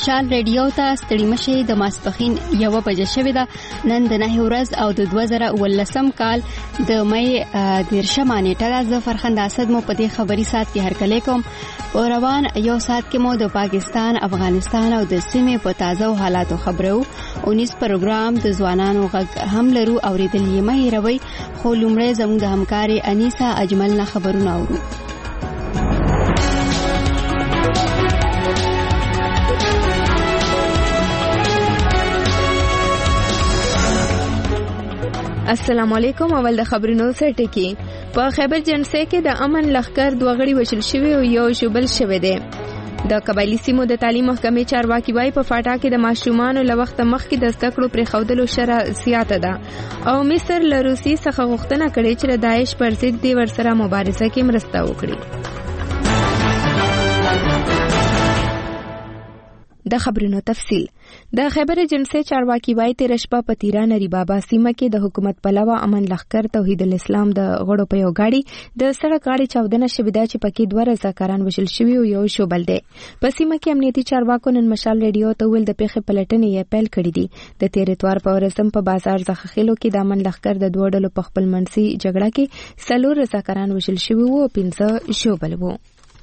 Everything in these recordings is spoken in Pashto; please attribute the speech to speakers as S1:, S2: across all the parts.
S1: مشال ریډیو ته ستړي مشي د ماسپخین 1 بجې شوې ده. نن د 9 ورځ او د 2019 کال د مې 13 نیټه د فرخند اسد مو په دې خبري سات کې هرکلی کوم. په روان یو سات کې مو د پاکستان، افغانستان او د سیمې په تازه حالاتو خبرو. 19 پروګرام د ځوانانو غږ هم لرو اوریدل یې مې روي. خو لومړی زموږ د همکاري انیسا اجمل نه خبرونه اورو.
S2: السلام علیکم. اول د خبرونو سره ټکی. په خیبر جنسه کې د امن لخر 2 غړي وشل شوی او یو شوبل شوی دی. د قبایلی سیمو د تعلیم محکمې چارواکي وای په فاټا کې د ماشومانو له وخت مخکې د زده کړو پرې خودلو شرع زیاته ده او مصر له روسي څخه غوښتنه کړې چې د داعش پر ضد دی ورسره مبارزه کې مرسته وکړي. د خبرونو تفصیل. د خیبر جنسه چارواکي وای تیر شپه په تیران ری بابا سیمه کې د حکومت پلوه امن لخر توحید الاسلام د غړو په یو گاډي د سړک غاړي چاودنه شوې ده چې پکې 2 رضاکاران وشل شوي او یو شوبل دی. په سیمه کې امنیتي چارواکو نن مشال ریډیو ته ویل د پیښې پلټنې یې پیل کړې دي. د تیر اتوار په ورځ په بازار ځخخېلو کې د امن لخر د 2 ډلو په خپل منځي جګړه کې 4 رضاکاران وشل شوي وو او 15 شوبل وو.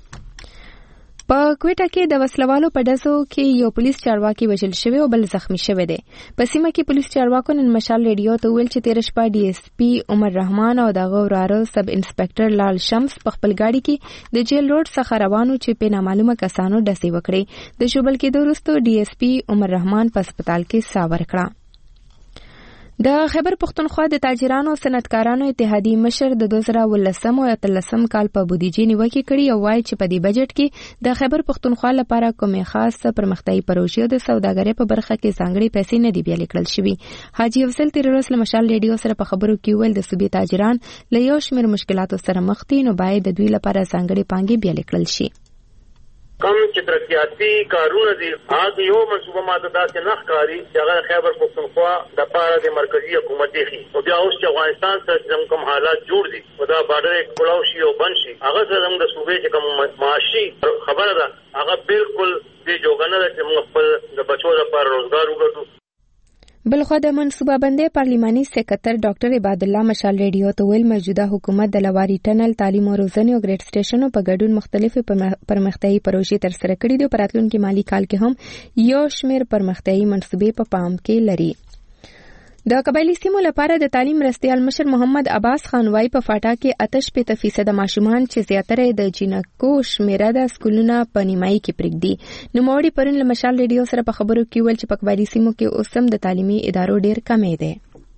S2: په کوټه کې د وسلوالو په ډزو کې یو پولیس چارواکي وژل شوی او بل زخمی شوی دی. په سیمه کې پولیس چارواکو نن مشال ریډیو ته ویل چې تیر شپه ډي اس پی عمر رحمان او دغه وراره سب انسپکټر لال شمس په خپل گاډي کې د جیل روډ څخه روانو چې په نامعلومه کسانو ډزې وکړې. د شوبل کېدو وروسته ډي اس پی عمر رحمان په هسپتال کې ساه ورکړه. د خیبر پختونخوا د تاجرانو او صنعتکارانو اتحادیې مشر د 2019 او 13 کال په بودیجې نیوکه کړې او وایي چې په دې بجټ کې د خیبر پختونخوا لپاره کومې خاص پرمختیايي پروژې د سوداګرۍ په برخه کې ځانګړي پیسې نه دی بیا لیکل شوی. حاجی افضل تیر ورځ له مشال ریډیو سره په خبرو کې ویل د صوبې تاجران له یو شمېر مشکلاتو سره مخ دي نو باید د دوی لپاره ځانګړي پانګې بیا لیکل شي.
S3: کم چې ترقیاتي کارونه دي هغه یو منصوبه ماده داسې نه ښکاري چې هغه خیبر پختونخوا د پاره د مرکزی حکومت دی او بیا اوس چې افغانستان سره کوم حالات جوړ دي او دا بارډر کلاو شي او بن شي هغه زموږ د صوبې چې کوم معاشي خبره ده هغه بالکل د جوګنه ده چې موږ خپل د بچو لپاره روزګار وګټو.
S2: بلخو د منصوبه بندي پارلیماني سکرټر ډاکټر عباد الله مشال ریډیو ته ویل موجوده حکومت د لواری ټنل تعلیم او روزنې او ګریډ سټیشنو په ګډون مختلفې پرمختیايي پروژې تر سره کړې دي او په راتلونکي مالي کال کې هم یو شمېر پرمختیايي منصوبې په پام کې لري. د قبایلی سیمو لپاره د تعلیم مرستیال مشر محمد عباس خان وايي په فاټا کې 88% ماشومان چې زیاتره د جنکو شمیره د سکولونو په نیمایي کې پرېږدي. نوموړي پرون له مشال ریډیو سره په خبرو کې ویل چې په قبایلی سیمو کې اوس هم د تعلیمي ادارو ډېر کمی دی.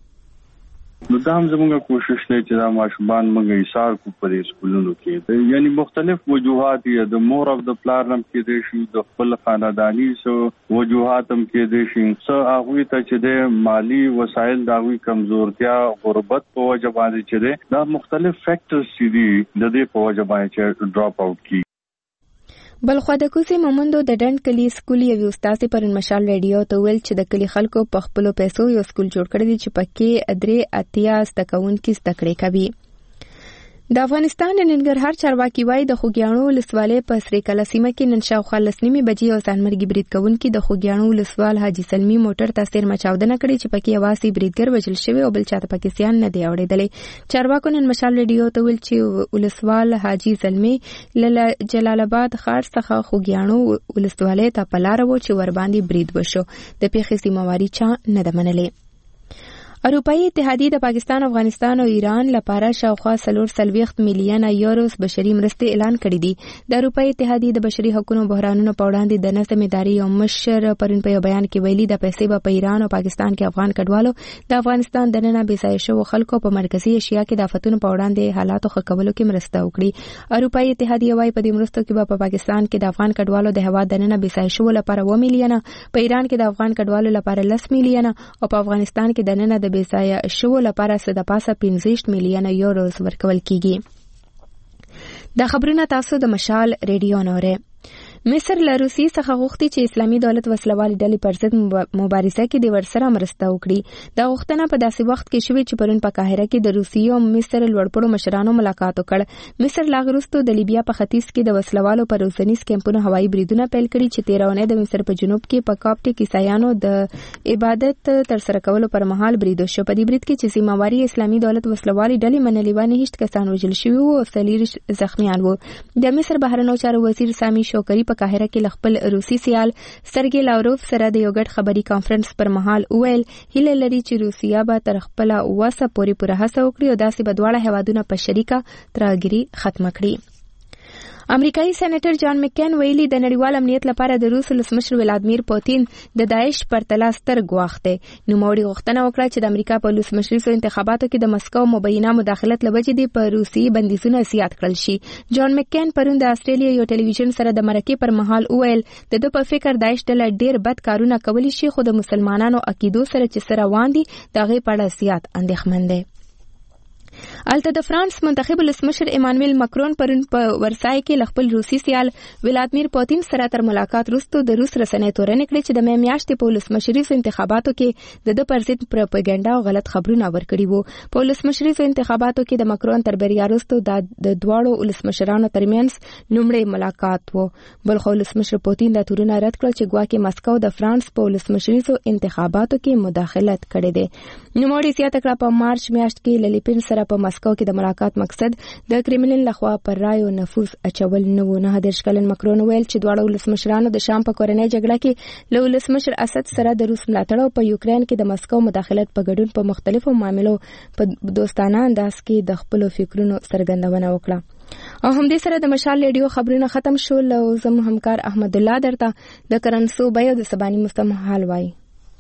S4: نو دا هم زموږ کوشش دی چې دا ماشومان موږ ایثار کو پرې سکولونو کې یعنی مختلف وجوهات دي د مور اف د پلانم کې دي شي د خپل خاندانی سو وجوهات هم کې دي شي څو هغه ته چې د مالی وسایل داوی کمزورتیا غربت په وجه باندې چې دا مختلف فیکټرز دي د دې په وجه باندې چې ډراپ اوټ کی.
S2: بلخو د کوزي مومندو د ډنډ کلی سکول یو استاد پر مشال ریډیو ته ویل چې د کلی خلکو په خپل پیسو یو سکول جوړ کړی دی چې پکې 3 تکونکي زده کړې کوي. د افغانستان د ننګرهار چارواکي وای د خوګیاڼو ولسوالۍ په سری کلا سیمه کې نن شاوخوا 9 بجې او ځانمرګي برید کوونکي د خوګیاڼو ولسوال حاجی سلمی موټر ته سیر مچاودنه کړې چې پکې اواسي بریدګر وژل شوی او بل چاته پکې سیان نه دی اوریدلې. چارواکو نن مشال ریډیو ته ویل چې ولسوال حاجی سلمی جلال آباد ښار څخه خوګیاڼو ولسوالۍ ته په لار وو چې ور باندې برید وشو. د پیښې سیمواري چا نه ده منلې. اروپאי اتحادیه د پاکستان، افغانستان او ایران لپاره شاوخوا 440 میلیونه یوروز بشري مرستې اعلان کړې دي. د اروپאי اتحادیه د بشري حقوقو بحرانونو په وړاندې د نظم ادارې او مشر پرون په بیان کې ویلي د پیسې په ایران او پاکستان کې افغان کډوالو د افغانستان د نن بې ځای شو خلکو په مرکزی ایشیا کې د آفتونو په وړاندې حالاتو ښه کولو کې مرسته وکړي. اروپאי اتحادیه وايي په دې مرستو کې په پاکستان کې د افغان کډوالو د هوا د نن بې ځای شو لپاره 1 میلیونه، په ایران کې د افغان کډوالو لپاره 10 میلیونه او په افغانستان کې د نن د بې ځای شو لپاره د پاسه 15 میلیونه یوروز ورکول کیږي. دا خبرونه تاسو د مشال ریډیو نوره. مصر له روسیې څخه غوښتي چې اسلامي دولت وسلوالې ډلې پر ضد مبارزه کې د ورسره مرسته وکړي. دا غوښتنه په داسې وخت کې شوې چې پرون په قاهره کې د روسیې او مصر لوړپوړو مشرانو ملاقات وکړ. مصر لا وروسته د لیبیا په ختیځ کې د وسلوالو پر روزنیز کیمپونو هوایي بریدونه پیل کړي چې 13 اونۍ د مصر په جنوب کې په کاپټیک عیسایانو د عبادت ترسره کولو پر مهال برید وشو. په دې برید کې چې سیماواري اسلامي دولت وسلوالې ډلې منلې و نه هیڅ کسان وژل شوي وو او 40 زخمیان وو. د مصر بهرنیو چارو وزیر سامي شوکري په قاهره کې له خپل روسي سیال سرګي لاوروف سره د یو ګډ خبري کانفرنس پر مهال وویل هیله لري چې روسیا به تر خپل وسه پوره هڅه وکړي او داسې به دواړه هیوادونه په شریکه ترهګري ختم کړي. امریکایي سېنیټر جان مکین ویلي د نړیوال امنیت لپاره د روس ولسمشر ولادیمیر پوتین د داعش پر تله ستر ګواښ دی. نوموړي غوښتنه وکړه چې د امریکا په ولسمشریزو انتخاباتو کې د مسکو مبینه مداخلت له وجې د په روسي بندیزونه زیات کړل شي. جان مکین پرون د استرالیا یو ټلویزیون سره د مرکې پر مهال وویل د دوی په فکر داعش ډله ډیر بد کارونه کولی شي خو د مسلمانانو عقیدو سره چې سره روان دي د هغې په اړه زیات اندېښمن دی. الته د فرانس منتخب ولسمشر ایمانویل ماکرون پرون په ورسای کې خپل روسي سیال ولادیمیر پوتین سره تر ملاقات وروسته د روس رسنۍ تورنې کړې چې د مې میاشتې په ولسمشریزو انتخاباتو کې د پر ضد پروپاګاندا او غلط خبرونه ورکړي وو. په ولسمشریزو انتخاباتو کې د ماکرون تر بریا وروسته د دواړو ولسمشرانو ترمنځ لومړی ملاقات وو. بل خو ولسمشر پوتین د تورونه رد کړل چې ګواکې مسکو د فرانس په ولسمشریزو انتخاباتو کې مداخلت کړې ده. نوموړي زیاته کړه په مارچ میاشت کې للیپین سره په مسکو کې د ملاقات مقصد د کرملین لخوا پر رایو نفوذ اچول نه و. 9 کلن ماکرون ویل چې دواړو ولسمشرانو د شام په کورنۍ جګړه کې له ولسمشر اسد سره د روس ملاتړ او په یوکرين کې د مسکو مداخلت په ګډون په مختلفو معاملو په دوستانه انداز کې د خپل فکرونو څرګندونه وکړه. او همدې سره د مشال ریډیو خبرونه ختم شول. او زموږ همکار احمد الله درته د کرنسو بیو د سباني مستم حال وایي.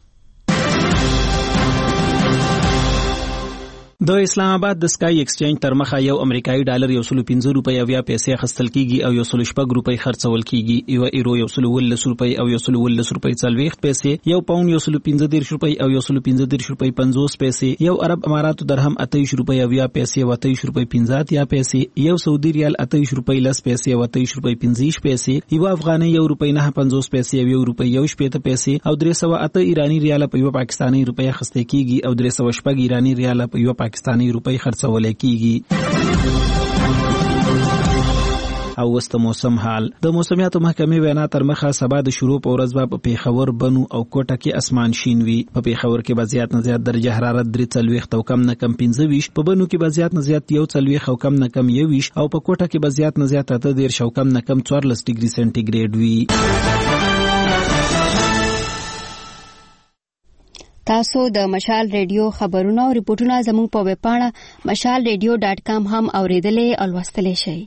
S5: د اسلام آباد د سکای ایکسچینج تر مخه یو امریکایي ډالر 115 روپۍ او یا پیسې اخیستل کیږي او 116 روپۍ خرڅول کیږي. یو ایرو 110 روپۍ او 110 روپۍ 40 پیسې، یو پاوند 115 روپۍ او 115 روپۍ 50 پیسې، یو عرب اماراتو درهم 28 روپۍ او یا پیسې 28 روپۍ 50 یا پیسې، یو سعودي ریال 28 روپۍ 10 پیسې او 28 روپۍ 50 پیسې، یو افغاني 1 روپۍ 9.50 پیسې او 1 روپۍ 1.80 پیسې او 308 ایرانی ریال په یو پاکستانی روپۍ اخیستل کیږي او 308 ایرانی ریال په یو پاکستانی روپۍ خرڅول کیږي. او وست موسم حال. د موسمیاتو محکمې وینا تر مخه سبا د شروع په ورځ په پیښور، بنو او کوټه کې اسمان شین وي. په پیښور کې به زیات نه زیات درجه حرارت 43 او کم نه کم 25، په بنو کې به زیات نه زیات 41 او کم نه کم 21 او په کوټه کې به زیات نه زیات 13 او کم نه کم 14 ډیګري سنټیګریډ وي.
S1: تاسو د مشال ریډیو خبرونه او ریپورتونه زموږ په ویب پاڼه mashalradio.com هم اوریدلې او لوستلې شئ.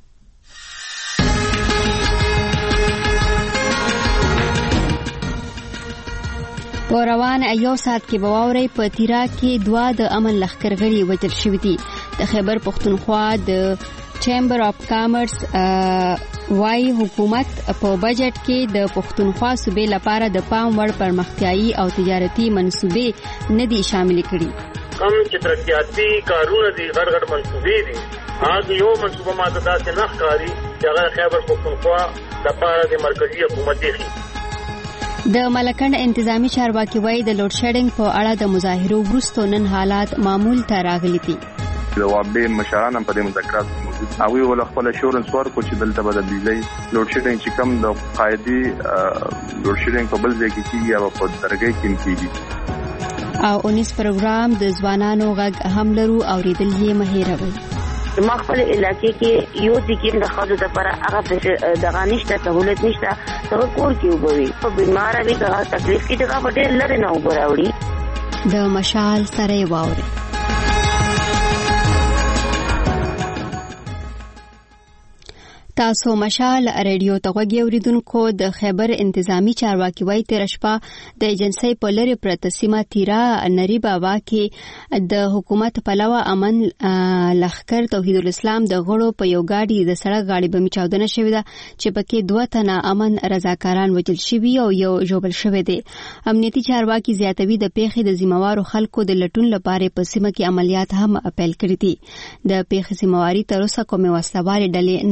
S1: په روان یو ساعت کې به واورئ په تیرا کې 2 د امن لښکرغړي وژل شوي دي. د خیبر پښتونخوا د چیمبر اف کامرس وايي حکومت په بجټ کې د پښتونخوا صوبې لپاره د پام وړ پرمختیايي او تجارتي منصوبې نه دي شامل کړي.
S3: کم چې ترقیاتي کارونه دي غړغړ منصوبې دي، هغه یو منصوبه ماته داسې نه ښکاري چې هغه خیبر پښتونخوا لپاره د مرکزی حکومت دی.
S1: د ملکند انتظامی چارواکي وایي د لوډ شیډینګ په اړه د مظاهرو وروسته نن حالات معمول ته راغلي دي.
S4: د وابه مشران په دې مذاکرات موجود او ویل خپل شورنس ورکو چې دلته به د بجلی لوډ شیډینګ چې کم د قاعدي لوډ شیډینګ په بل ځای کې کیږي او په درګۍ کې کیږي.
S1: او 19 پروګرام د ځوانانو غږ هم لرو اوریدل یې مهیروي.
S6: ما خپل علاقې کې یو ځکه د خاطر لپاره هغه د غانشته سہولت نشته څو کور کې وګوري په بیمار وي دا تکلیف کې دا په ډېر لري نه وګوري.
S1: د مشال سره واوري. تاسو مشال ریډیو ته غوږی اوریدونکو. د خیبر انتظامی چارواکي وایي تیر شپه د ایجنسی په لری پرته سیمه تیرا نری بابا کې د حکومت پلوه امن لښکر توحید الاسلام د غړو په یو گاډي د سړک گاډي بمی چاودنه شوې ده چې پکې 2 تنه امن رضاکاران وژل شوي او یو ژوبل شوی دی. امنیتي چارواکي زیاتوي د پیښې د ذمہوارو خلکو د لټون لپاره په سیمه کې عملیات هم اپیل کړی دي. د پیښې ذمہواری تر اوسه کومه وسلوالې ډلې نه ده منلې.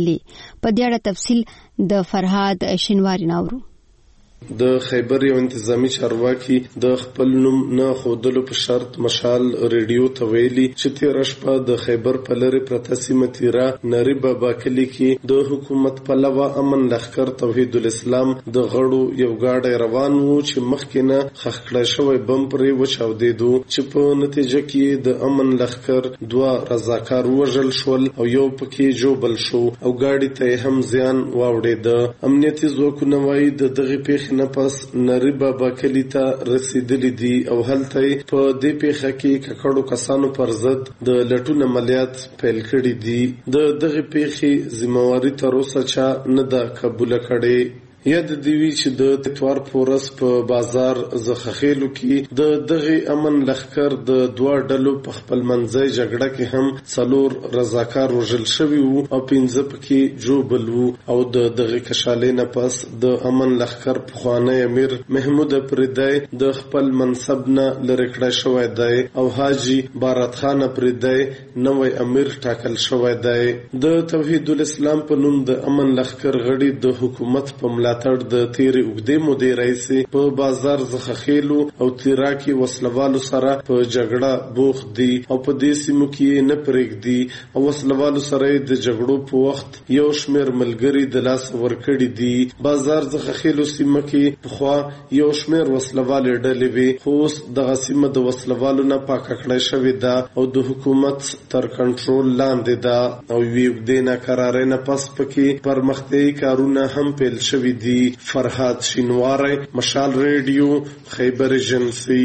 S1: منلې. په دې اړه تفصیل د فرهاد شینواری ناورو.
S7: د خیبر یو انتظامی چارواکي د خپل نوم نه خودلو په شرط مشال ریډیو ته ویلي چې تیر شپه د خیبر په لری پرته سیمه تیرا نری بابا کلی کې د حکومت پلوه امن لښکر توحید الاسلام د غړو یو گاډی روان وو چې مخکې نه خښ کړی شوی بم پرې وچاودېدو چې په نتیجه کې د امن لښکر 2 رضاکار وژل شول او یو پکې جوبل شو او گاډي ته هم زیان واوړېده. امنیتي ځواکونه وایي د دغه پیښې نه پس نری بابا کلی ته رسیدلی دي او هلته په دې پیښه کې ککړو کسانو پر ضد د لټون عملیات پیل کړي دي. د دغه پیښې ذمہواری تر اوسه چا نه ده قبول کړې. یاد دی وی چې د اتوار پورس په بازار زخخېلو کې د دغه امن لښکر د 2 ډلو په خپل منځي جګړه کې هم 4 رضاکار وژل شوی وو او 15 پکې جوبل وو او د دغه کشالې نه پس د امن لښکر پخوانی امیر محمود پردای د خپل منصب نه لری کړی شوی دی او حاجی بارات خان پردای نوې امیر ټاکل شوی دی. د توحید الاسلام په نوم د امن لښکر غړي د حکومت په ملاتړ د تیرې اوږدې مودې راهیسې په بازار زخخېلو او تیرا کې وسلوالو سره په جګړه بوخت دي او په دې سیمو کې نه پرېږدي او وسلوالو سره د جګړو په وخت یو شمېر ملګري د لاس ورکړي دي. بازار زخخېلو سیمه کې پخوا یو شمېر وسلوالې ډلې وي خو اوس دغه سیمه د وسلوالو نه پاکه کړی شوې ده او د حکومت تر کنټرول لاندې ده او یوې اوږدې ناکرارۍ نه پس پکې پرمختیایي کارونه هم پیل شوي دي. فرهاد شینواری، مشال ریډیو، خیبر ایجنسی.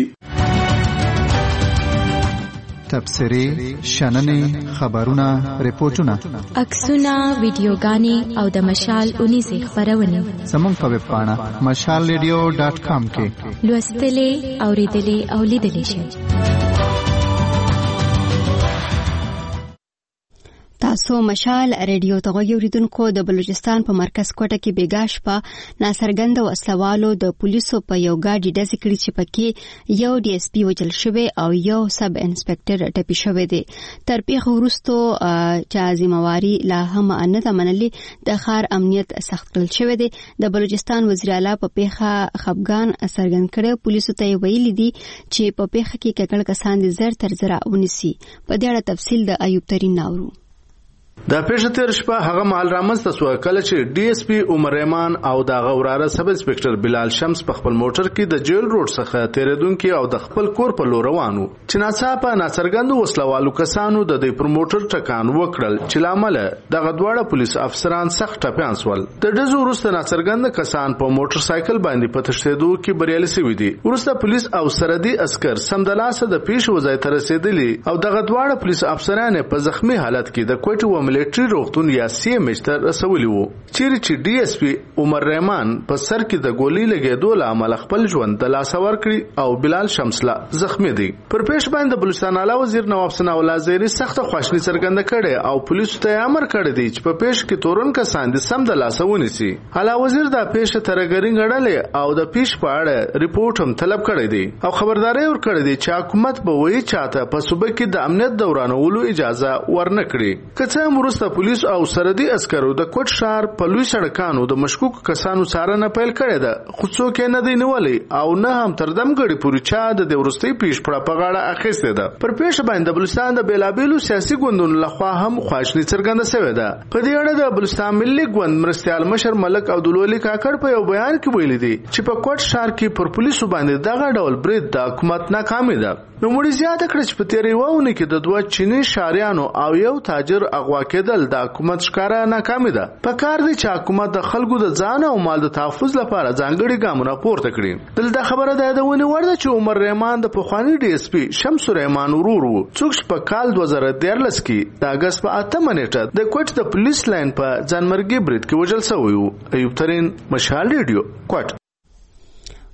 S8: تبصرې، شننې، خبرونه، ریپورتونه،
S2: عکسونه، ویډیوګانې او د مشال اونیزې خبرونه
S8: زموږ په ویب پاڼه mashalradio.com کې
S2: لوستلې، اوریدلې او لیدلې شئ.
S1: تاسو مشال ریډیو ته غوړیدونکو د بلوچستان په مرکز کوټه کې بیګاش په ناڅرګند وسلوالو د پولیسو په یو گاډي ډزې کړې چې پکې یو ډي اس پی وژل شوی او یو سب انسپکټر ټپي شوی دی. تر پیښې وروسته چې ذمہواری لا هم نه ده منلې د ښار امنیت سخت کړل شوی دی. د بلوچستان وزیر اعلی په پیښه خفګان څرګند کړی. پولیسو ته ویلي دي چې په پیښه کې ککړ کسان دي زر تر زر ونیسي. په دې اړه تفصیل د ایوب ترین ناورو.
S9: د پیښه تیر شپه هغه مهال رامنځته شو کله چې ډي اس پی عمر رحمان او د غوراره سب انسپکټر بلال شمس په خپل موټر کې د جیل روډ څخه تیریدونکو او د خپل کور په لور روانو چې ناڅاپه ناڅرګند وسلوالو کسانو د دې پر موټر ټکان وکړل چې لامل دغه دواړه پولیس افسران سخت ټپيان شول. د ډزو وروسته ناڅرګند کسان په موټر سایکل باندې په تښتېدو کې بریالي شوي دي. وروسته پولیس او سردي عسكر سمدلاسه د پیښې وځای ته رسیدلي او دغه دواړه پولیس افسران په زخمی حالت کې د کوټې ملټري روغتون یا سی ام ایچ ته رسولي وو. چیرې چې ډي اس پی عمر رحمان په سر کې د ګولۍ لګېدو له امله خپل ژوند د لاسه ورکړي او بلال شمس لا زخمی دی. پر پیښ باندې بلوچستان اعلی وزیر نواب ثناء الله زیری سخت خواشنی څرګنده کړې او پولیسو ته امر کړی دی چې په پیښ کې تورن کسان دي سم د لاسه ونیسي. اعلی وزیر دا پیښه ترګرین غړلې او د پیښ په اړه ریپورت هم طلب کړی دی او خبرداري ورکړی دی چې حکومت به وایي چاته په صوبه کې د امنیت دورانولو اجازه ورنکړي. کڅه مرسته پولیس او سردي عسکرو د کوټ شهر په لوی سړکانو د مشکوک کسانو څارنه پیل کړې ده خو څوک یې نه دی نیولې او نه هم تر دمګړي پورې چا د ورستۍ پیښ په غاړه اخیسته ده. پر پیښه باندې بلوچستان د بیلابیلو سیاسي ګوندونو لخوا هم خواشنی څرګنده شوې ده. په دې اړه د بلوچستان ملي ګوند مرستيال مشر ملک عبدالولي کاکړ په یو بیان کې ویلي دي چې په کوټ شهر کې پر پولیسو باندې دغه ډول برید د حکومت ناکامي ده. نو مړي زیاته کړ چې په تیرې وونه کې د 2 چینی شاریانو او یو تاجر اغوا کېدل د حکومت ښکارا ناکامي ده. په کار دی چې حکومت د خلکو د ځان او مال د تحفظ لپاره ځانګړي ګامونه پورته کړي. دلته خبره ده د ونی ورده چې عمر رحمان د پخوانی ډي اس پی شمس رحمان ورور وو څوک په کال 2013 کې د اگست په 8 نیټه د کوټ د پولیس لاین په ځانمرګي برید کې وژل شوی وو. ایوب ترین، مشال ریډیو، کوټ.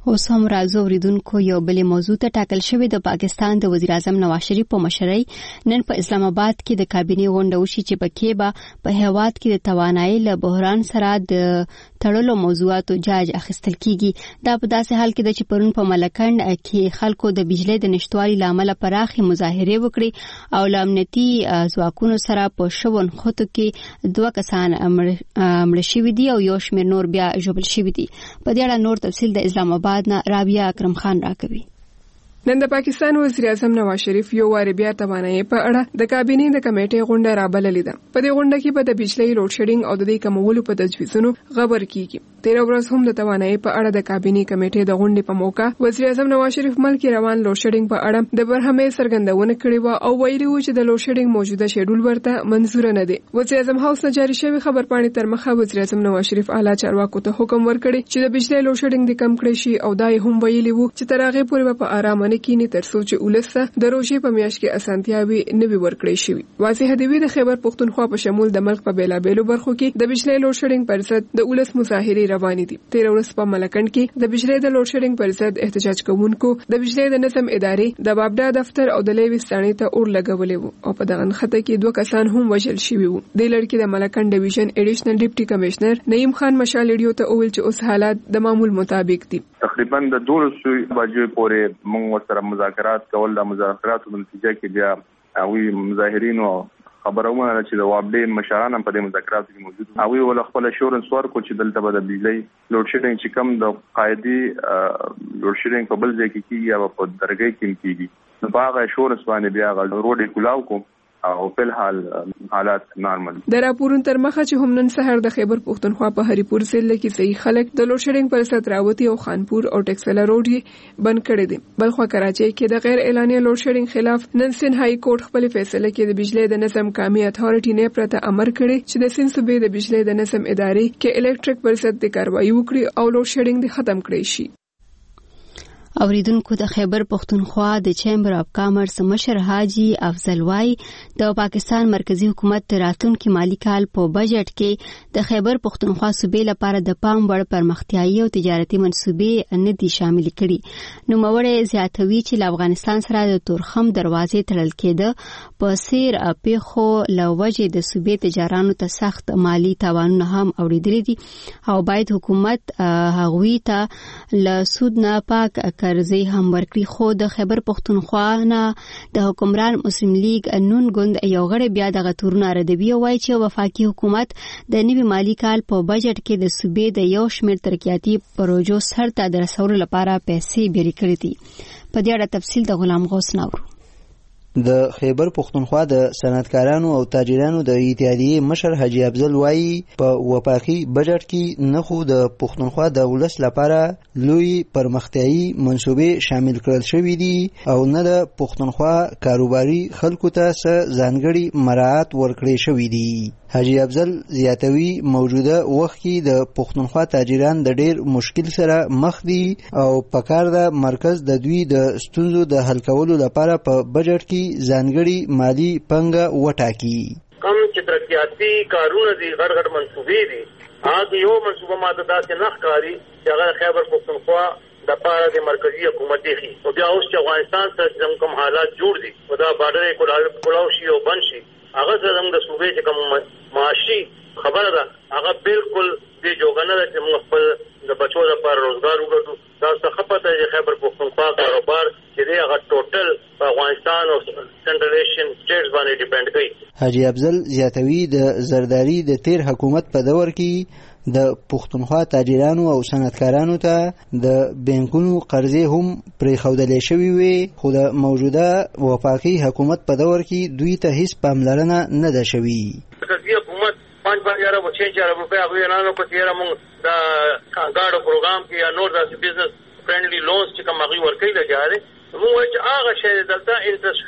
S1: اوس هم راځو اوریدونکو یو بل موضوع ته ټاکل شوی د پاکستان د وزیر اعظم نواز شریف په مشرۍ نن په اسلام آباد کې د کابینې غونډه وشي چې پکې به په هیواد کې د توانایي له بحران سره د تړلو موضوعاتو جاج اخیستل کیږي دا په داسې حال کې چې پرون په ملکند کې خلکو د بجلی د نشټوالي لامل پراخي مظاهره وکړي او امنیتي ځواکونو سره په شوون خطو کې 2 کسان مړ شوي دي او یو شمېر نور بیا ژوبل شوي دي. په دې اړه نور تفصیل د اسلام آباد رابعه اکرم خان راکوي.
S10: نن د پاکستان وزیر اعظم نواز شریف یو وار بیا توانایي په اړه د کابینې د کمیټې غونډه رابللې ده. په دې غونډه کې به د بجلی لوډ شیډینګ او د دې کمولو په تجویزونو خبر کیږي. 13 ورځ هم د توانایي په اړه د کابینې کمیټې د غونډې په موقع وزیر اعظم نواز شریف ملک روان لوډ شیډینګ په اړه د برهمه څرګندونه کړې و او ویلي و چې د لوډ شیډینګ موجوده شیډول ورته منظور نه دی. وزیر اعظم هاوس نه جاری شوی خبرپاڼې تر مخه وزیر اعظم نواز شریف اعلی چارواکو ته حکم ورکړي چې د بجلی لوډ شیډینګ د کم کړی شي او دای هم ویلي و چې تر هغه پورې په آرام نه کینی تر څو ولسته د روزي په میاشت کې اسانتیاوي نوي ورکړې شوی. واضح دی د خیبر پختونخوا په شمول د ملک په بیلابېلو برخو کې د بجلی لوډ شیډینګ پر ضد د ولس مظاهرې روانې دي. 13 ورځې په ملکند کې د بجلی د لوډ شیډینګ پر ضد احتجاج کوونکو د بجلی د نظم ادارې د بابډا دفتر او د لیوي ستانې ته اور لګولې وو او په دغه خطه کې 2 کسان هم وژل شوي وو. د لړکی د ملکند ډیویژن اډیشنل ډیپټي کمشنر نعیم خان مشال ریډیو ته وویل چې اوس حالات د معمول مطابق دي.
S4: تقریبا د 200 بجې پورې موږ سره مذاکرات کول. د مذاکراتو په نتیجه کې بیا اوی مظاهرینو خبرونه چې د وابډې مشران په دې مذاکراتو کې موجود اوی ول خپل شورنس ورکو چې دلته به د بجلی لوډ شیډینګ چې کم د قاعدي لوډ شیډینګ په بل ځای کې کیږي او په درګۍ کې کیږي نو باغ شورنس باندې بیا روډ کلاو کو او په حال حالات نارمل.
S10: د راپورون تر مخه چې هم نن سحر د خیبر پختونخوا په هریپور ضلع کې صحیح خلک د لوډ شیډینګ پر سر راوتی او خانپور او ټکسلا روډ یې بند کړی دي. بلخوا کراچۍ کې د غیر اعلاني لوډ شیډینګ خلاف نن سین های کورټ خپل فیصله کې د بجلی د نظم قومي اتھارټي نه پرته امر کړی چې د سین صوبې د بجلی د نظم ادارې کې الکتریک پر ضد کاروایی وکړي او لوډ شیډینګ ختم کړي شي.
S1: اوریدونکو د خیبر پختونخوا د چیمبر اف کامرس مشر حاجی افضل وای د پاکستان مرکزی حکومت راتلونکي مالی کال په بجټ کې د خیبر پختونخوا صوبې لپاره د پام وړ پرمختیايي او تجارتي منصوبې نه دي شامل کړي. نو موړې زیاتوي چې له افغانستان سره د تورخم دروازې تړل کېده په سیر پیخو لوجه د صوبې تجارانو ته سخت مالی تاوانونه هم اوریدلي دي او باید حکومت هغوی ته له سود نه پاک قرضې هم ورکړي. خو د خیبر پختونخوا نه د حکمران مسلم لیگ نون ګوند یو غړی بیا دغه تورونه ردوي او وايي چې وفاقي حکومت د نوي مالی کال په بجټ کې د صوبې د یو شمېر ترقیاتي پروژو سرته د رسولو لپاره پیسې بیرې کړې دي. په دې اړه تفصیل د غلام غوث ناورو.
S11: د خیبر پختونخوا د صنعتکارانو او تاجرانو د اتحادیې مشر حاجی افضل وایي په وفاقي بجټ کې نه خو د پختونخوا د ولس لپاره لوی پرمختیايي منصوبې شامل کړل شوې دي او نه د پختونخوا کاروباري خلکو ته څه ځانګړي مراعات ورکړي شوي دي. حاجی افضل زیاتوي موجوده وخت کې د پختونخوا تاجران د ډېر مشکل سره مخ دي او پکار د مرکز د دوی د ستونزو د حل کولو لپاره په بجټ کې ځانګړي مالی پنګه وټاکي.
S3: کم چې ترقیاتي کارونه دي غړ منصوبې دي هغه یو منصوبه ماده داسې نه ښکاري چې هغه خیبر پختونخوا د پاره د مرکزی حکومت دی او بیا اوس چې افغانستان سره کوم حالات جوړ دي او دا بارډر کولاو شي او بند شي هغه زموږ د صوبې چې کوم معاشي خبره ده هغه بالکل دې جوګنه ده چې موږ خپل د بچو لپاره روزګار وګټو. دا څه خپته چې خیبر پختونخوا کاروبار چې دی هغه ټوټل په افغانستان او سنټرل ایشین سټیټس باندې ډیپند کوي.
S11: حاجی افضل زیاتوي د زرداری د تیر حکومت په دور کې د پختونخوا تاجرانو او صنعتکارانو ته د بانکونو قرضې هم پرېښودلې شوې وې خو د موجوده وفاقي حکومت په دور کې دوی ته هیڅ پاملرنه نه ده شوې.
S3: مرکزی حکومت 5,000 و 6,000 روپے هغه نه نو کوي را مونږ دا کاګاډو پروګرام کې یا نور داسې بزنس فرندلی لونز چې کوم هغه ورکړي لګاره موږ چې هغه شی دلته انټرست فری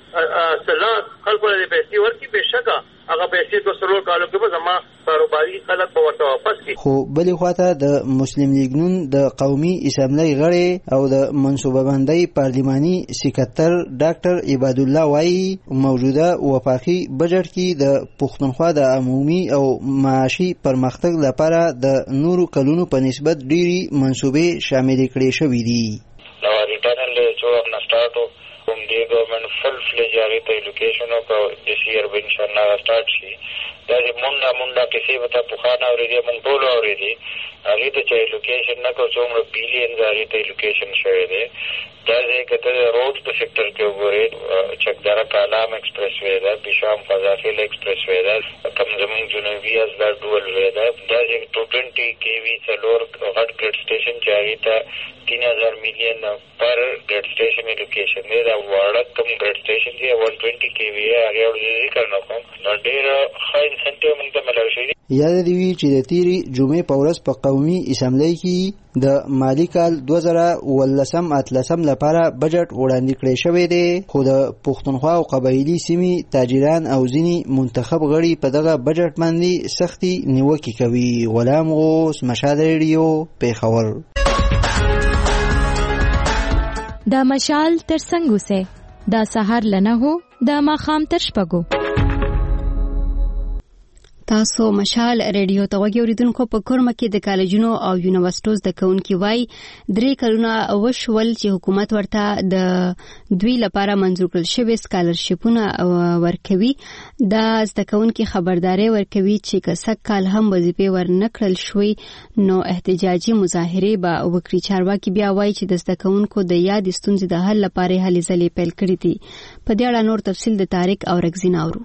S3: صلاح خلکو له پیسې ورکړي بشکه هغه پیسې د سرور کالو کې به زما کاروباري خلک په ورته واپس کړي.
S11: خو بلې خواته د مسلم لیگ نون د قومي اسمبلی غړی او د منصوبه بندۍ پارلماني سکرټر ډاکټر عباد الله وايي موجوده وفاقي بجټ کې د پښتونخوا د عمومي او معاشي پرمختګ لپاره د نورو کلونو په نسبت ډېری منصوبې شامل کړي شوې دي.
S12: دا ریټرن له څو نه سٹارټ from the government full-fledged agita education of this year when inshallah start shi that munda kisi bata pukhana already mongtolo already agita cha education na ko somro billions agita education shayde that is that the road to sector ke ugore chakdara kalam expressway da bisham fazafil expressway da kamzamung junavi as the dual way da that is 220 kv salor hot grid station chagita 3000 million per grid station education there वाड़क कम grid station जी 120 kVA आगे और ये करना कोम न ډېر ښه انسنټیو موږ ته ملو شي.
S11: یاد دی وی چې د تیری جمعې په ورځ په قومي اسمبلی کې د مالی کال 2013 لپاره بجټ وړاندې کړی شوی دی خو د پښتونخوا او قبایلی سیمې تاجران او ځینی منتخب غړي په دغه بجټ باندې سختي نیوکه کوي. غلام غوث مشال ریډیو پیښور.
S2: دا مشال تر څنګه سه دا سحر لنه هو دا ماخام تر شپګو.
S1: تاسو مشال ریډیو ته وګورئ. اوریدونکو په کورمه کې د کالجونو او یونیورسيټیز د کونکي وای 3 کلونه وشول چې حکومت ورته د دوی لپاره منظور کړل شوی سکالرشپونه ورکوي. دا د کونکي خبرداري ورکوي چې که سکال هم وظیفه ورنکړل شوی نو احتجاجي مظاهره به وکړي. چارواکي بیا وای چې د زدکونکو د یاد ستونزې د حل لپاره هلې ځلې پیل کړې دي. په دې اړه نور تفصیل د طارق او رغزین اورو.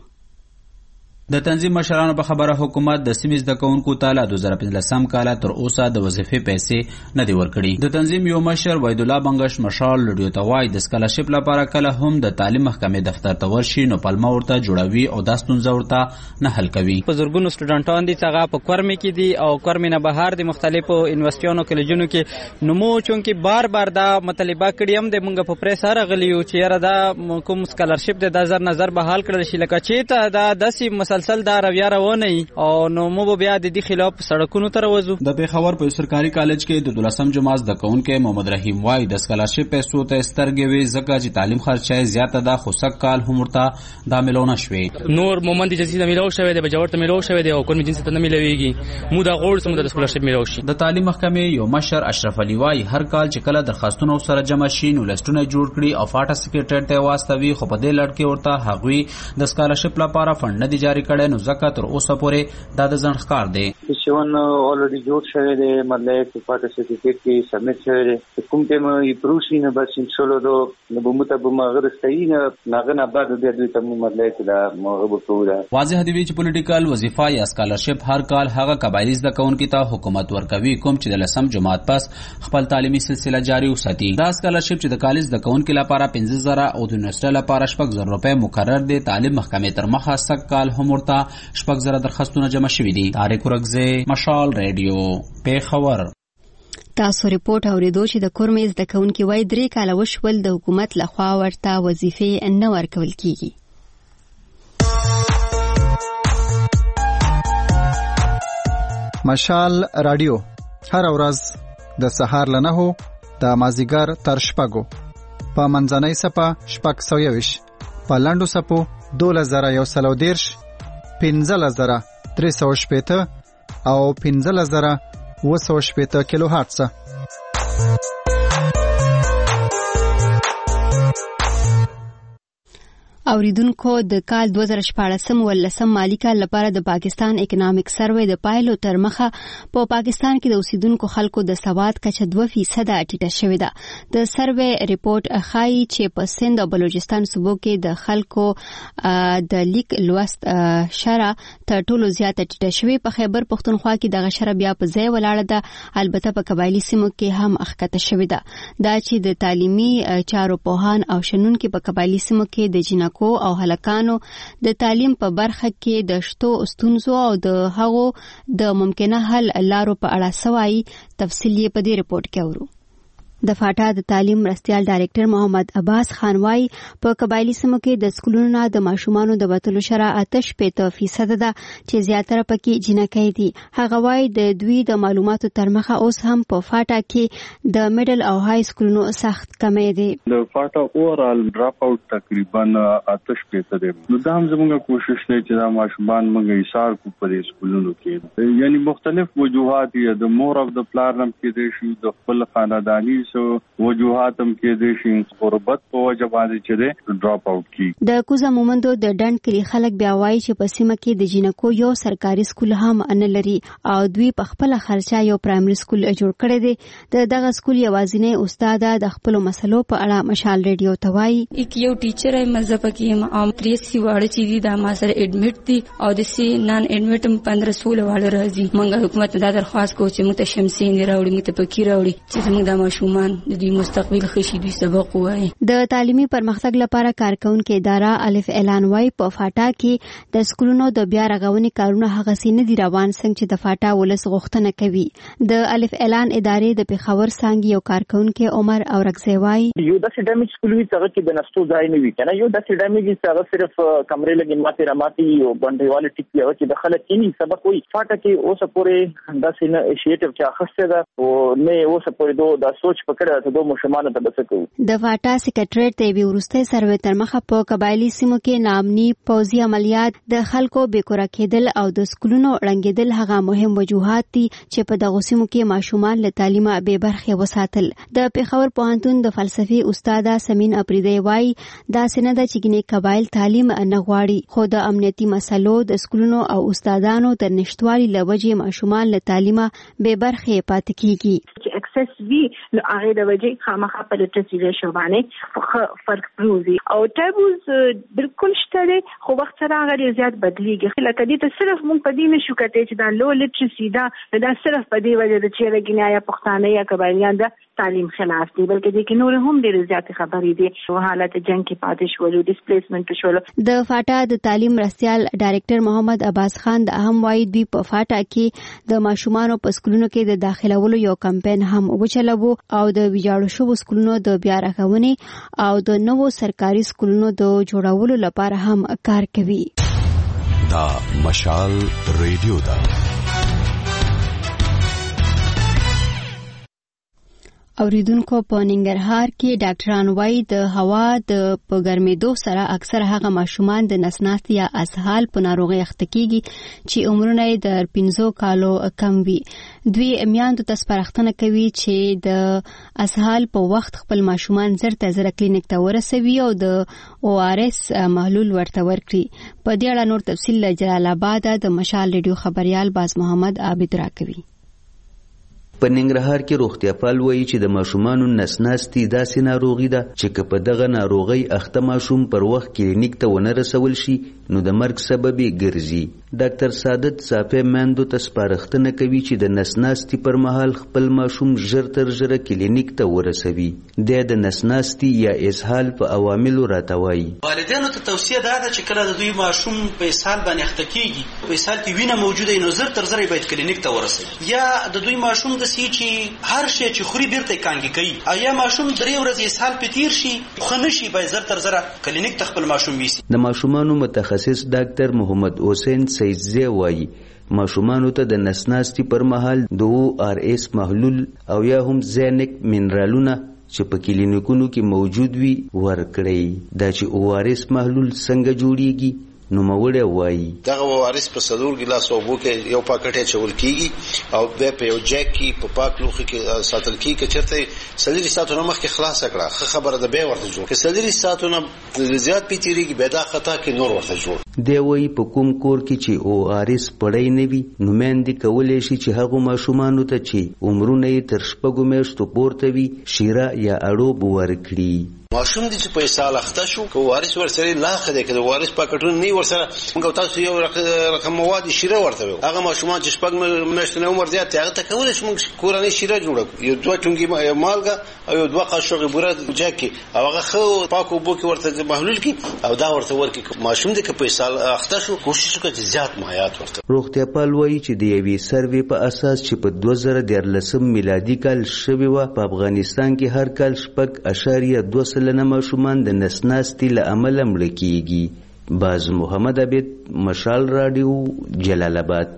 S13: د تنظیم مشرانو په خبره حکومت د سیمې زدکونکو ته 2015 کال تر اوسه د وظیفې پیسې نه دی ورکړي. د تنظیم یو مشر وحید الله بنگش مشال ریډیو ته وایي د سکالرشپ لپاره کله هم د تعلیم محکمې دفتر ته ورشي نو پلمه ورته جوړوي او د ستونزه ورته نه حل کوي.
S14: په زورګونو سټوډنټان دي څنګه په کورمې کې دي او کورمې نه بهر د مختلفو یونیورسيټیونو کالجونو کې نو مو چونکی بار دا مطالبه کړی هم د مونږ په پریس راغلیو چې یاره دا کوم سکالرشپ د 1000 نظر بحال کړل شي لکه چې ته دا داسې مسلسل دا رویه روانه او نو مو بیا د دې خلاف سړکونو ته وځو.
S13: د پیښور په سرکاري کالج کې د 12م جماعت د کونکو محمد رحیم وای د سکالرشپ پیسو ته سترګې وي ځکه چې تعلیم خرچه زیاته ده خو سک کال هم ورته دا ملونه شوي.
S14: نور مومند چې د ملو شوی دی بجورت ملو شوی دی او کوم جنس ته نه ملويږي مو دا غوړ سم د سکالرشپ ملو شي.
S13: د تعلیم محکمې یو مشر اشرف علي وای هر کال چې کله درخواستونه سره جمع شي نو لستونه جوړ کړي او فاټا سکریټریټ ته واستوي خو په دې لړ کې ورته هغوی د سکالرشپ لپاره فند نه دی جاری کړي نو ځکه تر اوسه پورې دا د ځن ښکار دی.
S15: شون اولریډي جوړ شوی دی مطلب چې فاټا سرټیفیکټ کې سبمیټ شوی دی کوم ټیم یې پروسي نه بس انشالله دو بمته بمغه رستاینه ناغه بعد د دوی ته مطلب چې دا موغه بوله
S13: واضح دی چې پولیټیکل وظیفه یا سکالرشپ هر کال هغه قبایلی د کونکو ته حکومت ورکوي کوم چې د لسم جماعت پس خپل تعلیمي سلسله جاری وساتي. دا سکالرشپ چې د کالج د کونکو لپاره 15000 او د یونیورسيټي لپاره 4000 روپے مقرر دي. تعلیم محکمې تر مخه سک کال هم ورته 4000 درخواستونه جمع شوي دي. طارق رغزی مشال ریډیو پیښور.
S1: تاسو ریپورت اوریدو چې د کورمې زدکونکو وای 3 کاله وشول د حکومت لخوا ورته وظیفې نه ورکول کیږي.
S8: مشال رادیو هر ورځ د سهار له 9 د مازیګر تر شپږو په منځنۍ صفه 620 په لاندو صفو 2130 15380 او 15280 کیلو هرتز.
S1: اوریدونکو د کال 2014 مالی کال لپاره د پاکستان اکونومیک سروې د پایلو تر مخه په پاکستان کې د اوسیدونکو خلکو د سواد کچه 2% ټیټه شوې ده. د سروې ریپورت ښایي چې په سند او بلوچستان صوبو کې د خلکو د لیک لوست شرح تر ټولو زیاته ټیټه شوې. په خیبر پښتونخوا کې دغه شرح بیا په ځای ولاړه ده، البته په قبایلی سیمو کې هم اخکته شوې ده. دا چې د تعلیمي چارو پوهان او شنونکو په قبایلی سیمو کې د جنکو او هلکانو د تعلیم په برخه کې د شتو ستونزو او د هغو د ممکنه حل لارو په اړه سوای. تفصیل یې په دې ریپورت کې اورو. د فاټا د تعلیم مرستیال ډایریکټر محمد عباس خان وايي په قبایلی سیمو کې د سکولونو نه د ماشومانو د وتلو شرح 8% ده چې زیاتره پکې جنکۍ دي. هغه وايي د دوی د معلوماتو تر مخه اوس هم په فاټا کې د میډل او های سکولونو سخت کمی دي.
S4: د فاټا اورال ډراپ اوټ تقریبا 8% ده. نو دا هم زموږ کوشش دی چې دا ماشومان موږ ایثار کو په سکولونو کې یعنی مختلف وجوهات دي. د مور اف د پلارم کې دي شي د خپل خاندانی سو وجوهات هم کې دي شي قربت په وجه باندې چې ده ډراپ اوټ کی. د کوزا مومندو د ډنډ کلی خلک بیا وایي چې په سیمه کې د جنکو یو سرکاري سکول هم ان لري او دوی په خپل خرچه یو پرایمري سکول جوړ کړی دی. دغه سکول یوازینی استاد د خپل مسلو په اړه مشال ریډیو ته وایي
S16: یو ټیچر ای مزه پکې ما ام 30 واړه چې دي د ما سره اډمیټ دي او د سی نان اډمیټ 1516 واړه راځي. موږ حکومت ته درخواست کوو چې موږ ته شمسین راوړي موږ ته پکې راوړي چې موږ د ماشومان د دې مستقبل خشي دوی سبق وایي. د تعلیمي پرمختګ لپاره کارکونکو اداره الف اعلان وايي په فاټا کې د سکولونو د بیا رغونې کارونه هغه سینې دي روان څنګه چې د فاټا ولس غوښتنه کوي. د الف اعلان ادارې د پیښور څنګه یو کارکونکو عمر اورکزی وايي
S17: یو د سیډمیج سکول وی څنګه کې د نستو ځای نه وی کنه یو د سیډمیج څنګه صرف کمرې لګین ماته راماتي او باندېواله ټیک یو چې د خلک کینی سبق وي فاټا کې اوس پورې د سینه انیشیټیو چې اخسته ده او نه اوس پورې د سوچ پکړه ته د مشمانه د بسکو. د
S1: فاټا سیکریټریټ ته وی ورسته سروې تر مخه په قبایلی سیمو کې نامني پوځي عملیات د خلکو بیکوره کېدل او د سکولونو ړنګېدل هغه مهم وجوهات دي چې په دغه سیمو کې ماشومان له تعلیمه بې برخې وساتل. د پیښور پوهنتون د فلسفي استاد سمین اپریدی وايي دا سند چې ګنې قبایل تعلیم نه غواړي خو د امنیتي مسلو د سکولونو او استادانو د نشټوالي لوجې ماشومان له تعلیمه بې برخې پاتې کیږي.
S18: چې اکسس وی نو هغه د وجې خامخا په لټرسي ریشو باندې فرق پروزي او ټابوز بالکل شته خو وخت سره هغه زیات بدلیږي. لکه دې ته صرف مونږ په دې نشو کته چې دا لو لټرسي دا صرف په دې وجه د چې رګنایا پښتانه یا قبایلیان د تعلیم خلاف دي بلکې د کې نور هم ډېر زیات خبرې دي او حالت جنگ کې پاتې شول ډیسپلیسمنت شول.
S1: د فاټا د تعلیم مرستیال ډایریکټر محمد عباس خان د اهم وايي دوی په فاټا کې د ماشومانو په سکولونو کې د داخلولو یو کمپاین هم وچلوو او د ویجاړو شوو سکولونو د بیا رغونې او د نوو سرکاري سکولونو د جوړولو لپاره هم کار کوي.
S19: دا مشال ریډیو دا
S1: اوریدونکو په ننګرهار کې ډاکټران وايي د هوا د په ګرمېدو سره اکثر هغه ماشومان د نسناستي یا اسهال په ناروغي اخته کیږي چې عمرونه یې د 15 کالو کم وي. دوی میاندو ته سپارښتنه کوي چې د اسهال په وخت خپل ماشومان زر ته زر کلینیک ته ورسوي او د ORS محلول ورته ورکړي. په دې اړه نور تفصیل له جلال آباد د مشال ریډیو خبريال باز محمد عابد راکوي.
S20: په ننګرهار کې روغتیاپال وایي چې د ماشومانو نسناستي داسې ناروغي ده چې که په دغه ناروغۍ اخته ماشوم پر وخت کلینیک ته ونه رسول شي نو د مرګ سبب یې ګرځي. ډاکټر سعادت صافی میندو ته سپارښتنه کوي چې د نسناستي پر مهال خپل ماشوم ژر تر ژره کلینیک ته ورسوي. د نسناستي یا اسهال په عواملو راته وایي
S21: والدینو ته توصیه ده چې کله د دوی ماشوم په اسهال باندې اخته کیږي په اسهال کې وینه موجوده نو زر تر زره باید کلینیک ته ورسوي یا د دوی ماشوم د سی چې هر شی چې خوري بیرته کانګي کوي او یا ماشوم درې ورځې اسهال په تیر شي خو نشي باید زر تر زره کلینیک ته خپل ماشوم ویسي.
S20: د ماشومانو متخصص ډاکټر محمد حسین سیدزی وایي ماشومانو ته د نسناستي پر مهال د ORS محلول او یا هم زینک منرالونه چې په کلینیکونو کې موجود وي ورکړي. دا چې ORS محلول څنګه جوړیږي نو موړی وایي
S22: دغه وارث په صدور ګلاس او بو کې یو پاکټ چول کیږي او به په یو جیک کې په پاک لوخي کې ساتل کیږي چرته سلیری ساتونه مخ کې خلاص کړه خبره ده به ورته جوړ کې سلیری ساتونه زیات پیتیریږي به دا خطا کې نور ورته جوړ
S20: دی. وایي په کوم کور کې چې ORS پړای نه وي نو مېندې کولای شي چې هغه ماشومانو ته چې عمرونه یې تر 6 میاشتو پورته وي شیره یا اړوب ورکړي.
S22: ماشوم دې چې په سال اخته شو کو وارث ورسره لا خده کړي وارث پاکټون نه ورسره موږ تاسو یو رقم مواد شیره ورته هغه ماشومان چې شپږ میاشتې عمر زیات هغه ته کولای شي موږ کوراني شیره جوړو یو دوه ټونګي مالګه او یو دوه قاشق بوره جاکي او هغه خو پاکو بو کې ورته محلول کی او دا ورته ورکی ماشوم دې په سال اخته شو کوشش وکړي چې زیات مایات ورته.
S20: روغتیاپال وایي چې د یوې سروې په اساس چې په 2013 میلادي کال شوی و په افغانستان کې هر کال 6.2 سلنه ماشومان د نسناستي له امله مړه کیږي. باز محمد عبید، مشال رادیو، جلال آباد.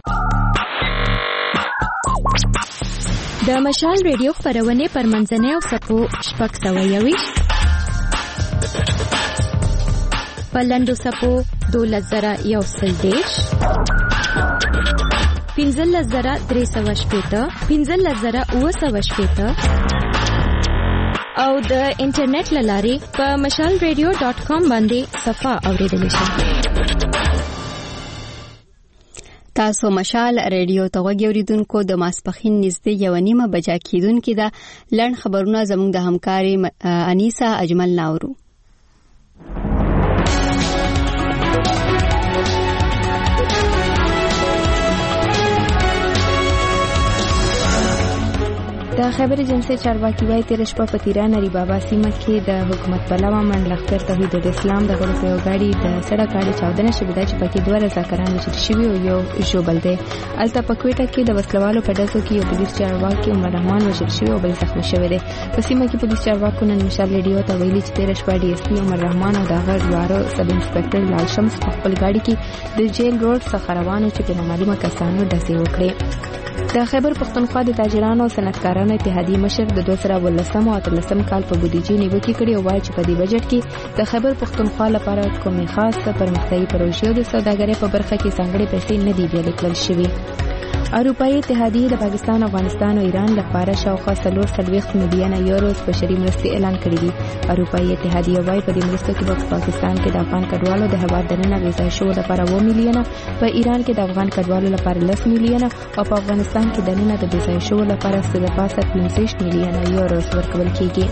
S2: د مشال ریډیو خپرونې پر منځنۍ او سپو 621 په لنډو سپو 12110 15380 15980 او د انټرنیټ لارې په mashalradio.com باندې صفه اوریدل شي.
S1: تاسو مشال ریډیو ته غوږی اوریدونکو د ماسپخین نږدې 1:30 بجې کېدونکې د لړن خبرونه زموږ د همکاري انیسا اجمل ناورو.
S2: د خیبر جنسي چارواکي وايي تیر شپه په تیران نری بابا سیمه کې د حکومت پلوه من لخر توحید الاسلام د غړو په غاړي د سړک اړې چاودنه شوې ده چې پکې دوه رضاکاران وژل شوي او یو ژوبل دی. الته په کوټه کې د وسلوالو په ډزو کې یو پولیس چارواکي عمر رحمان وژل شوی او بل زخمی شوی دی. په سیمه کې پولیس چارواکو نن مشال ریډیو ته ویلي چې تیر شپه ډي اس پي عمر رحمان او دغه دوارو سب انسپکټر لال شمس په خپل غاړي کې د جیل روډ څخه روانو چې په نامعلومه کسانو ډزې وکړې. د خیبر پختونخوا د تاجرانو او صنعتکارانو اتحادیې مشر د 2013 او 2013 کال په بودیجې نیوکې کړې او وایي چې په دې بجټ کې د خیبر پختونخوا لپاره کومې خاصه پرمختیایي پروژې د سوداګرۍ په برخه کې ځانګړې پیسې نه دي ویل کړل شوې. اروپایي اتحادیې د پاکستان، افغانستان او ایران لپاره شاوخوا 440 میلیونه یورو بشري مرستې اعلان کړې دي. اروپایي اتحادیې وايي په دې مرستو کې په پاکستان کې د افغان کډوالو د هیواد دننه ویزا شو لپاره 2 میلیونه، په ایران کې د افغان کډوالو لپاره 10 میلیونه او په افغانستان کې دننه د ویزا شو لپاره 65 میلیونه یورو ورکول کیږي.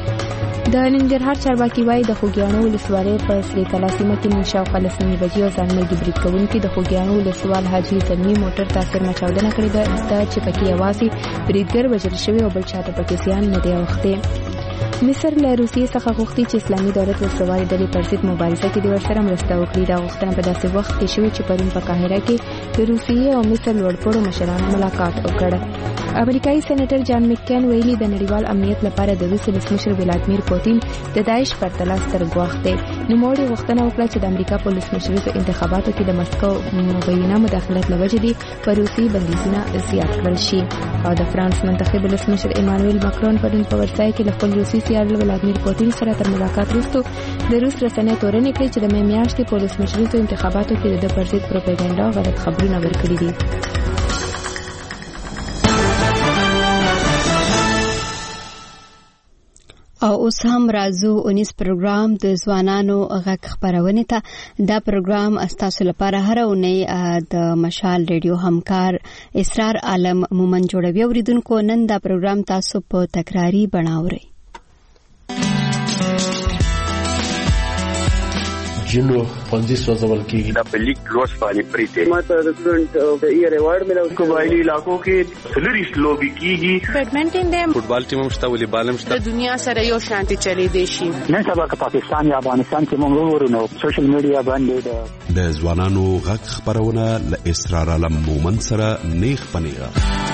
S2: د ننګرهار چارواکي وايي د خوږیاڼو ولسوالۍ په سری کلا سیمه کې نن شاوخوا 10 بجې او ځانمرګي برید کوونکي د خوږیاڼو ولسوال حاجي زلمي موټر تاثیر مچاودنه کړې ده چې پکې یوازې بریدګر وژل شوی او بل چاته پکې زیان نه دی اوښتی. مصر له روسیې څخه غوښتي چې اسلامي دولت وسلوالې ډلې پر ضد مبارزه کې د ورسره مرسته وکړي. دا غوښتنه په داسې وخت کې شوې چې پرون په قاهره کې د روسیې او مصر لوړپوړو مشرانو ملاقات وکړ. امریکایي سېنیټر جان مکین ویلي د نړیوال امنیت لپاره د روس ولسمشر ولادیمیر پوتین د داعش پر تله ستر ګواښ دی. نوموړي غوښتنه وکړه چې د امریکا په ولسمشریزو انتخاباتو کې د مسکو مبینه مداخلت له وجې دي په روسي بندیزونه زیات کړل شي. او د فرانس منتخب ولسمشر ایمانوئل ماکرون پرون په ورسای کې له خپل روسي سیال ولادیمیر پوتین سره تر ملاقات وروسته د روس رسنۍ تورنې کړې چې د مې میاشتې په ولسمشریزو انتخاباتو کې د پر ضد پروپاګاندا غلط خبرونه ورکړي دي.
S1: او اوس هم راځو 19 پروګرام د ځوانانو غږ خبرونه ته. دا پروګرام استاسو لپاره هر اونۍ د مشال ریډیو همکار اسرار عالم مومن جوړوي. اوریدونکو نن دا پروګرام تاسو په تکراری بناورئ.
S5: جنو پنځه سوځول کیږي
S6: د پلیک لوس باندې پریته ماته د سټوډنټ ایئر ایوارډ ملو قبایلی علاقو کې سلریس لوبي کیږي.
S23: بیډمنټن دی،
S5: فوټبال ټیم هم شته، والیبال هم شته.
S23: د دنیا سره یو شانتي چلی دی شي.
S6: نن سبا که پاکستان یا افغانستان کې موږ ورونو سوشل میډیا باندې
S19: د ځوانانو غږ خبرونه ل اسرار علم مومن سره نیخ پنیغه.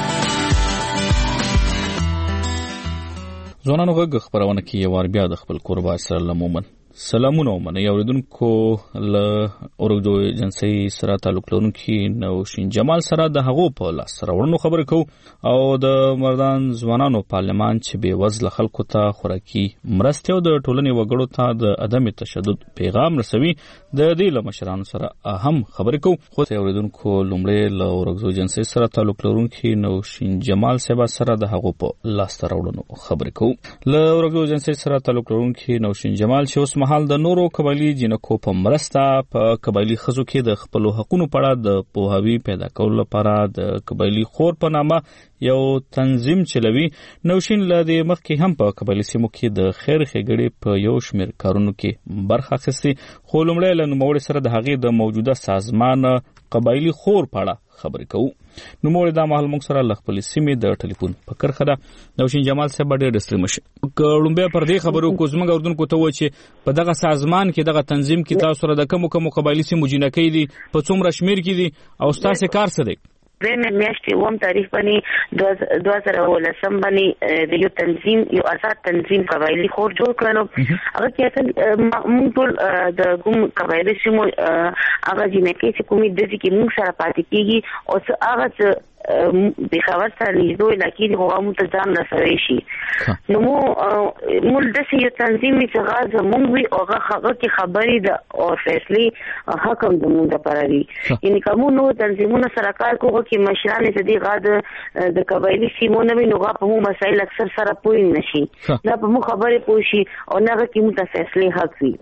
S24: ځوانانو غږ خبرونه کې یو بیا د خپل قربا اسرار علم مومن سلامونه ومنه. اوریدونکو له اورګدو جنسي سره تعلق لرونکي نوشین جمال سره د هغو په لاس راوړنو خبرې کوو او د مردان ځوانانو پارلمان چې بې وزله خلکو ته خوراکي مرستې او د ټولنې وګړو ته د عدم تشدد پیغام رسوي. د دې له مشرانو سره اهم خبرې کوو. خو اوریدونکو لومړی له اورګدو جنسي سره تعلق لرونکي نوشین جمال سبا سره د هغو په لاس راوړنو خبرې کوو. له اورګدو جنسي سره تعلق لرونکي نوشین جمال چې اوس مهال د نورو قبایلی جنکو په مرسته په قبایلی خزو کې د خپل حقوقو په اړه د پوهاوی پیدا کولو لپاره د قبایلی خور په نامه یو تنظیم چلوي. نوشین له دې مخکې هم په قبایلی سیمو کې د خیر ښېګړې په یو شمېر کارونو کې برخه اخیستې، خو لومړی له نوموړي سره د هغې د موجوده سازمان قبایلی خور پاړه خبرې کوو نو موږ د مهال موږ سره ل خپل سیمې د ټلیفون په کرخه ده نوشین جمال صاحب ډېر ډسټری مشه کړم پر دې خبرو کو زموږ اردن کو ته و چې په دغه سازمان کې دغه تنظیم کې تاسو سره د کوم قبایلی سیمو جنکې دي په څومره شمیر کې دي او تاسو کار څه دی
S3: د میاشتې وم تاریخ باندې 2018 باندې د یو تنظیم یو آزاد تنظیم قبایلی خور جوړ کړو هغه کې موږ ټول د کوم قبایلی سیمو هغه جنکې چې کومې د دې کې موږ سره پاتې کیږي او هغه د خبر سره لیدو لکه هغه متضامن رسوي شي نو مول د یو تنظیم چې غاز موږ وی او هغه کې خبرې د او فیصله حکم د موږ لپاره دي یعنی کوم نو تنظیمونه سره کار کوي چې مشران دې د غاز د قبایلی سیمونه نو هغه په مو مسایل اکثر سره پوي نشي دا په مو خبرې پوي شي او هغه کې متفاصله حق وي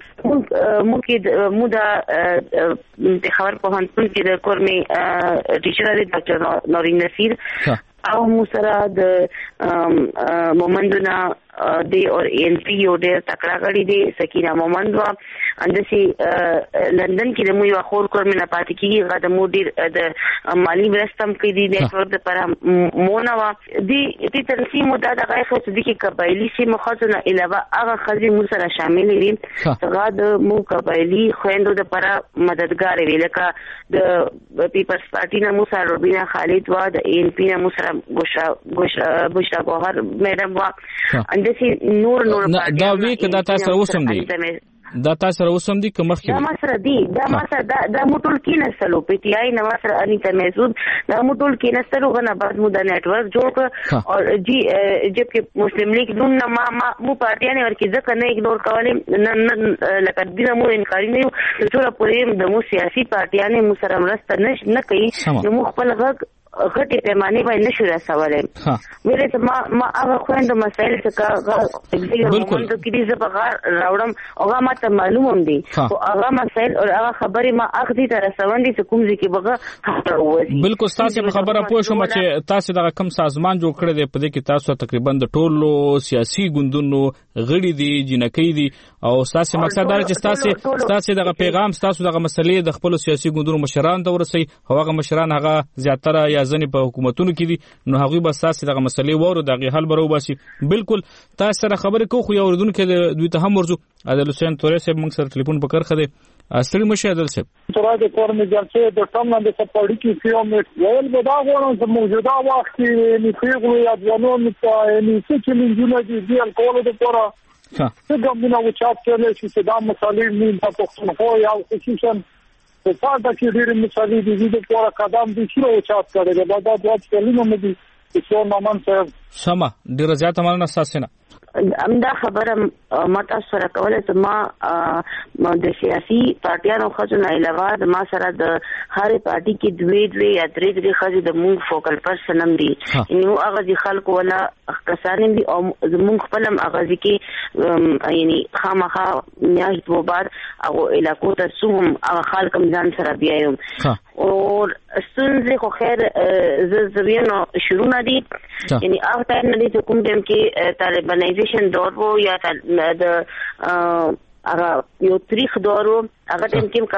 S3: موږ د خبر په هانتون کې د کورمي ټیچر دی ډاکټر نورین نصیر او موسره د مومندونه دی او ان پی یو ډېر تکړه غړي دي سکینه مومند وا اندسي لندن کې د مو یو خور کور مې نه پاتې کیږي غد مو ډېر د مالی برستم کې دي نیټورک لپاره مونوا دي تنظیم د غایخه چې د قبایلی سي مخازنه علاوه هغه خزي مو سره شامل دي غد مو قبایلی خويندو لپاره مددگار وی لکه د پیپلز پارټي نه مو سره روبینا خالد وا د ان پی نه مو سره بشرا گوهر میډم وا اندسي نور
S24: دا وی کدا تاسو اوسم دي دا تاسو سره اوسم دي کوم مخکې
S3: دا ما سره دي دا موټول کې نسلو پی ټی آی نو سره انیتا محسود دا موټول کې نسلو غنا بعد مو د نیټورک جوړ کړ او جی جب کې مسلم لیگ نو مو پارټیانه ورکې ځکه نه اګنور کولې لکه دې مو انکاري نه ټول پورې د مو سیاسي پارټیانه مو سره مرسته نه کوي نو مو خپل غږ غټي پیمانه باندې نشو رسولای ویلې ته ما هغه خويند مسایل څخه بالکل د کډي زبغار راوړم هغه ماته معلوم دي او هغه مسایل او هغه خبري ما اخدي تر رسوندي کوم ځکه بغه
S24: بالکل تاسو په خبره پوه شوم چې تاسو دغه کم سازمان جوړ کړی دی په دې کې تاسو تقریبا د ټولو سیاسي ګوندونو غړي دي جنکې دي او تاسو مقصد دا چې تاسو دغه پیغام تاسو دغه مسلې د خپل سیاسي ګوندونو مشران ته ورسي هغه مشران هغه زیاتره یا ځنې په حکومتونو کې دي نو هغه بس تاسو دغه مسلې وورو دغه حل برو باسي بالکل تاسو سره خبرې کوو خو یو اردن کې دوی ته هم ورزو عادل حسین تورې صاحب موږ سره ټلیفون په کرخه دي استری مشه عادل صاحب
S7: ترا د کورمي جلسه د ټمنه د سپاړی کې فیوم ویل به دا غواړم چې موجوده وخت کې نیفیغلو یا ځوانانو ته چې منځونه دي الکول د پورا څنګه موږ وچات کړل چې دا مسالې موږ په پښتونخوا یا خصوصا په پاتہ کې ډېر مثالي دي د پورا قدم دي چې وچات کړل دا د وخت کلمه مې دي چې نومان صاحب
S24: سما ډېر زیات مالنا ساسنه
S3: امدا خبره ماته سره کوله چې ما د سیاسي پارټیانو خزونه علاوه ما سره د هر پارټي کې دوی یا درې خزي د مونږ فوکل پرسن هم دي نو هغه د خلکو ولا کسانم دي او مونږ خپلم هغه کې یعنی خامخا نیاز په بعد او علاقو ته سوم هغه خلکم ځان سره بیایم او ستونزې خو خیر زوینو شروع نه دي یعنی هغه ټایم نه دي چې کوم ټایم کې طالبانایزیشن دور وو یا د هغه یو تاریخ دور وو هغه ټایم کې